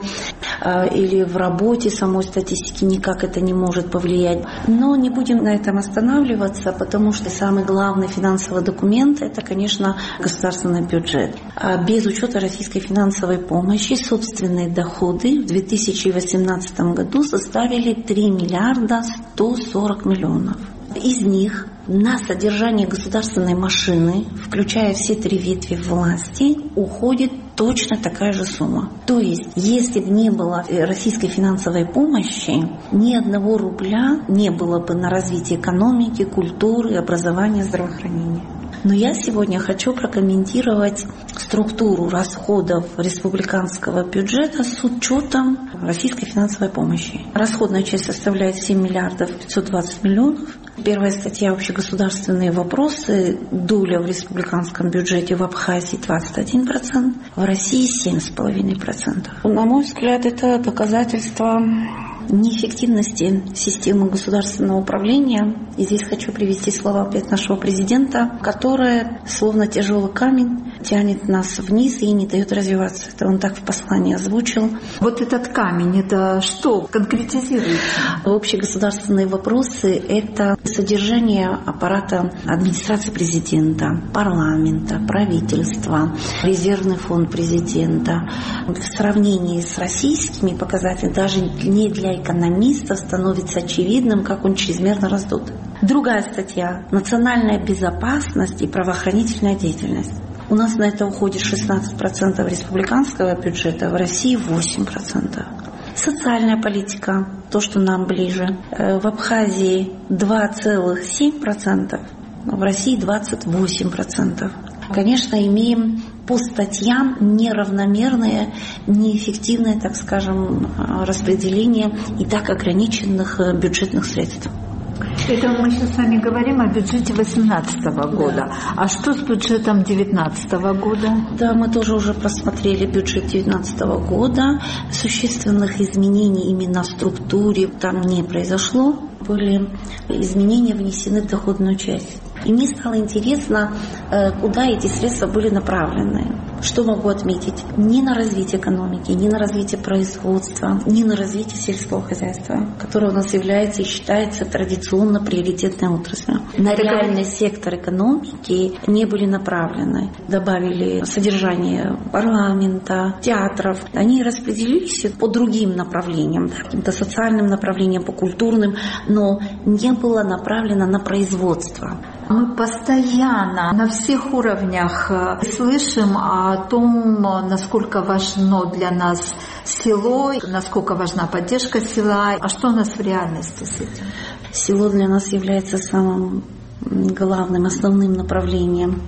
или в работе самой статистики никак это не может повлиять. Но не будем на этом останавливаться, потому что самый главный финансовый документ – это, конечно, государственный бюджет. Без учета российской финансовой помощи собственные доходы в две тысячи восемнадцатом году составили три миллиарда сто сорок миллионов. Из них на содержание государственной машины, включая все три ветви власти, уходит точно такая же сумма. То есть, если бы не было российской финансовой помощи, ни одного рубля не было бы на развитие экономики, культуры, образования, здравоохранения. Но я сегодня хочу прокомментировать структуру расходов республиканского бюджета с учетом российской финансовой помощи. Расходная часть составляет семь миллиардов пятьсот двадцать миллионов. Первая статья «Общегосударственные вопросы». Доля в республиканском бюджете в Абхазии двадцать один процент, в России семь целых пять десятых процента. На мой взгляд, это доказательство неэффективности системы государственного управления. И здесь хочу привести слова опять нашего президента, которая, словно тяжелый камень, тянет нас вниз и не дает развиваться. Это он так в послании озвучил. Вот этот камень, это что? Конкретизируйте. Общегосударственные вопросы – это содержание аппарата администрации президента, парламента, правительства, резервный фонд президента. В сравнении с российскими показателями, даже не для экономистов, становится очевидным, как он чрезмерно раздут. Другая статья – национальная безопасность и правоохранительная деятельность. У нас на это уходит шестнадцать процентов республиканского бюджета, в России восемь процентов. Социальная политика, то, что нам ближе. В Абхазии два целых семь десятых процента, в России двадцать восемь процентов. Конечно, имеем по статьям неравномерное, неэффективное, так скажем, распределение и так ограниченных бюджетных средств. Это мы сейчас с вами говорим о бюджете две тысячи восемнадцатого года. Да. А что с бюджетом две тысячи девятнадцатого года? Да, мы тоже уже просмотрели бюджет две тысячи девятнадцатого года. Существенных изменений именно в структуре там не произошло. Были изменения внесены в доходную часть. И мне стало интересно, куда эти средства были направлены. Что могу отметить? Ни на развитие экономики, ни на развитие производства, ни на развитие сельского хозяйства, которое у нас является и считается традиционно приоритетной отраслью. На реальный сектор экономики не были направлены. Добавили содержание парламента, театров. Они распределились по другим направлениям, каким-то социальным направлениям, по культурным, но не было направлено на производство. Мы постоянно на всех уровнях слышим о том, насколько важно для нас село, насколько важна поддержка села. А что у нас в реальности с этим? Село для нас является самым главным, основным направлением.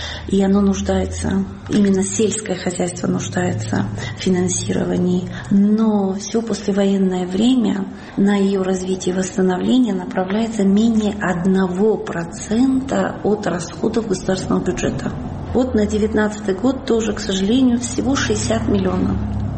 И оно нуждается, именно сельское хозяйство нуждается в финансировании. Но все послевоенное время на ее развитие и восстановление направляется менее одного процента от расходов государственного бюджета. Вот на две тысячи девятнадцатый год тоже, к сожалению, всего шестьдесят миллионов.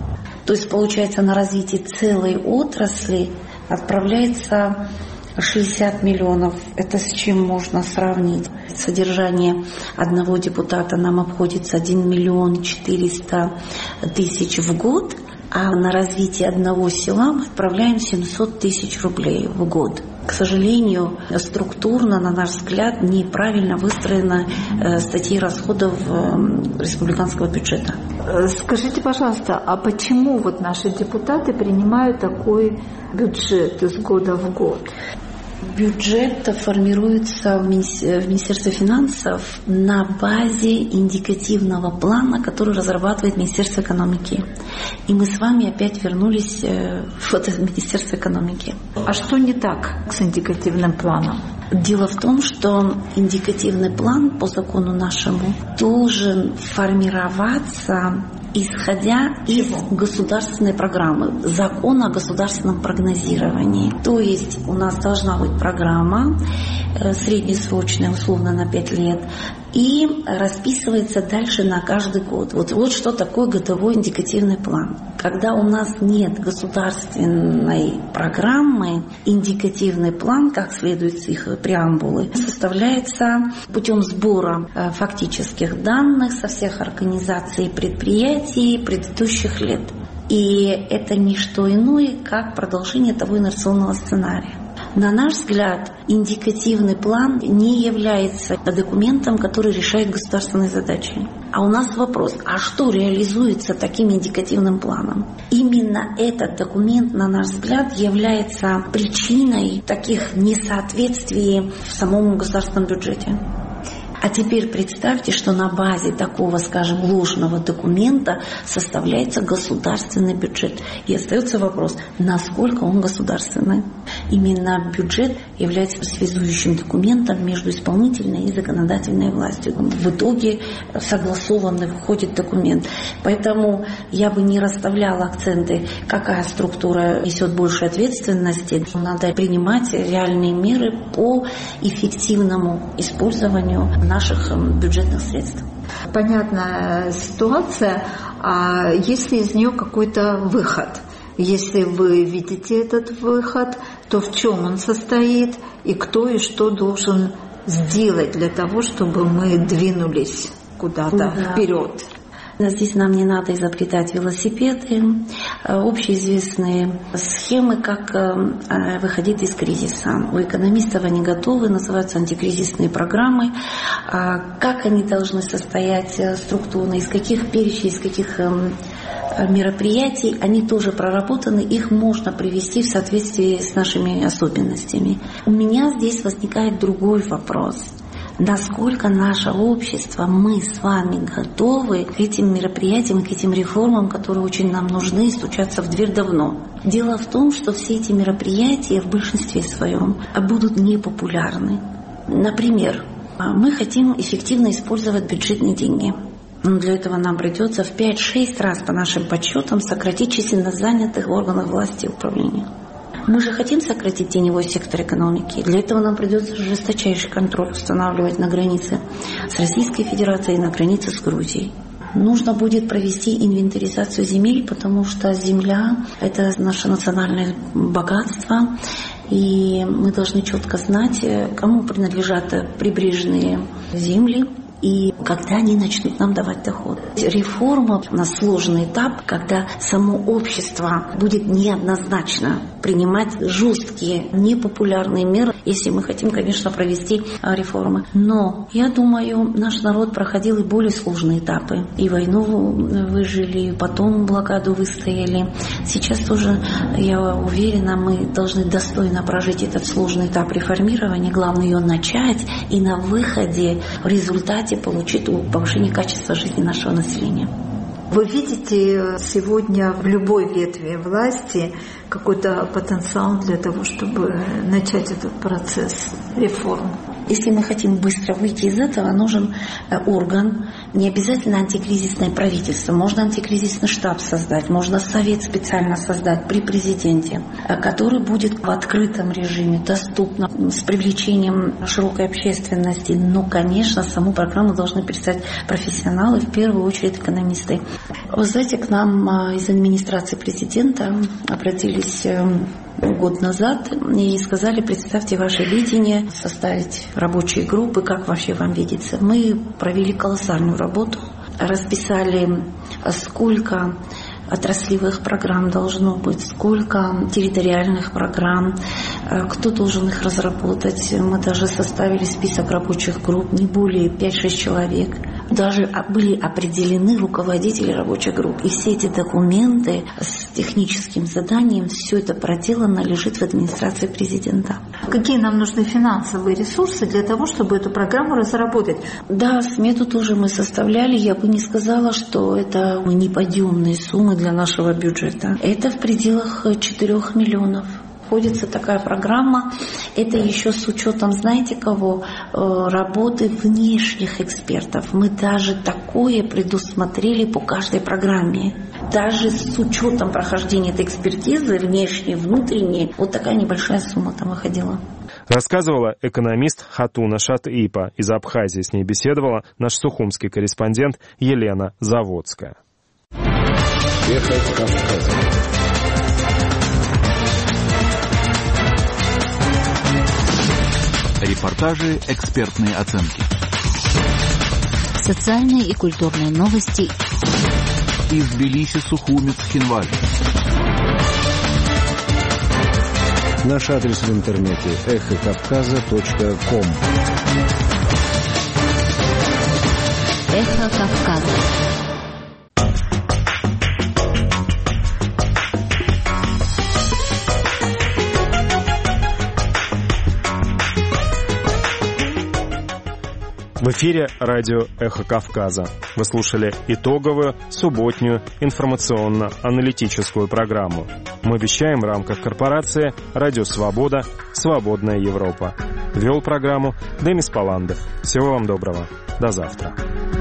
То есть, получается, на развитие целой отрасли отправляется шестьдесят миллионов. Это с чем можно сравнить? Содержание одного депутата нам обходится один миллион четыреста тысяч в год, а на развитие одного села мы отправляем семьсот тысяч рублей в год. К сожалению, структурно, на наш взгляд, неправильно выстроены статьи расходов республиканского бюджета. Скажите, пожалуйста, а почему вот наши депутаты принимают такой бюджет из года в год? Бюджет формируется в Министерстве финансов на базе индикативного плана, который разрабатывает Министерство экономики. И мы с вами опять вернулись в это Министерство экономики. А что не так с индикативным планом? Дело в том, что индикативный план по закону нашему должен формироваться исходя из государственной программы, закона о государственном прогнозировании. То есть у нас должна быть программа среднесрочная, условно на пять лет, и расписывается дальше на каждый год. Вот, вот что такое годовой индикативный план. Когда у нас нет государственной программы, индикативный план, как следует с их преамбулы, составляется путем сбора фактических данных со всех организаций и предприятий предыдущих лет. И это не что иное, как продолжение того инерционного сценария. На наш взгляд, индикативный план не является документом, который решает государственные задачи. А у нас вопрос, а что реализуется таким индикативным планом? Именно этот документ, на наш взгляд, является причиной таких несоответствий в самом государственном бюджете. А теперь представьте, что на базе такого, скажем, ложного документа составляется государственный бюджет. И остается вопрос, насколько он государственный. Именно бюджет является связующим документом между исполнительной и законодательной властью. В итоге согласованный входит документ. Поэтому я бы не расставляла акценты, какая структура несет больше ответственности. Надо принимать реальные меры по эффективному использованию наших бюджетных средств. Понятная ситуация. А есть ли из нее какой-то выход? Если вы видите этот выход, то в чем он состоит и кто и что должен сделать для того, чтобы мы двинулись куда-то да. вперед? Здесь нам не надо изобретать велосипеды, общеизвестные схемы, как выходить из кризиса. У экономистов они готовы, называются антикризисные программы. Как они должны состоять структурно, из каких перечней, из каких мероприятий, они тоже проработаны, их можно привести в соответствии с нашими особенностями. У меня здесь возникает другой вопрос. Насколько наше общество, мы с вами готовы к этим мероприятиям, к этим реформам, которые очень нам нужны и стучатся в дверь давно. Дело в том, что все эти мероприятия в большинстве своем будут непопулярны. Например, мы хотим эффективно использовать бюджетные деньги. Но для этого нам придется в пять-шесть раз по нашим подсчетам сократить численность занятых органов власти и управления. Мы же хотим сократить теневой сектор экономики. Для этого нам придется жесточайший контроль устанавливать на границе с Российской Федерацией и на границе с Грузией. Нужно будет провести инвентаризацию земель, потому что земля – это наше национальное богатство. И мы должны четко знать, кому принадлежат прибрежные земли и когда они начнут нам давать доход. Реформа на сложный этап, когда само общество будет неоднозначно принимать жесткие, непопулярные меры, если мы хотим, конечно, провести реформы. Но, я думаю, наш народ проходил и более сложные этапы. И войну выжили, и потом блокаду выстояли. Сейчас тоже, я уверена, мы должны достойно прожить этот сложный этап реформирования. Главное ее начать и на выходе в результате получить повышение качества жизни нашего населения. Вы видите сегодня в любой ветви власти какой-то потенциал для того, чтобы начать этот процесс реформ? Если мы хотим быстро выйти из этого, нужен орган, не обязательно антикризисное правительство, можно антикризисный штаб создать, можно совет специально создать при президенте, который будет в открытом режиме, доступно, с привлечением широкой общественности. Но, конечно, саму программу должны писать профессионалы, в первую очередь экономисты. Вы знаете, к нам из администрации президента обратились год назад и сказали: представьте ваше видение, составить рабочие группы, как вообще вам видится. Мы провели колоссальную работу, расписали, сколько отраслевых программ должно быть, сколько территориальных программ, кто должен их разработать. Мы даже составили список рабочих групп, не более пять-шесть человек. Даже были определены руководители рабочих групп. И все эти документы с техническим заданием, все это проделано, лежит в администрации президента. Какие нам нужны финансовые ресурсы для того, чтобы эту программу разработать? Да, смету тоже мы составляли. Я бы не сказала, что это неподъемные суммы для нашего бюджета. Это в пределах четырёх миллионов. Входится такая программа. Это еще с учетом, знаете кого, работы внешних экспертов. Мы даже такое предусмотрели по каждой программе. Даже с учетом прохождения этой экспертизы, внешней, внутренней, вот такая небольшая сумма там выходила. Рассказывала экономист Хатуна Шат-Ипа. Из Абхазии с ней беседовала наш сухумский корреспондент Елена Заводская. Репортажи, экспертные оценки. Социальные и культурные новости. Из Тбилиси, Сухумец, Хинваль. Наш адрес в интернете эхо кавказа точка ком. Эхо Кавказа. В эфире радио «Эхо Кавказа». Вы слушали итоговую субботнюю информационно-аналитическую программу. Мы вещаем в рамках корпорации «Радио Свобода. Свободная Европа». Вел программу Демис Паландов. Всего вам доброго. До завтра.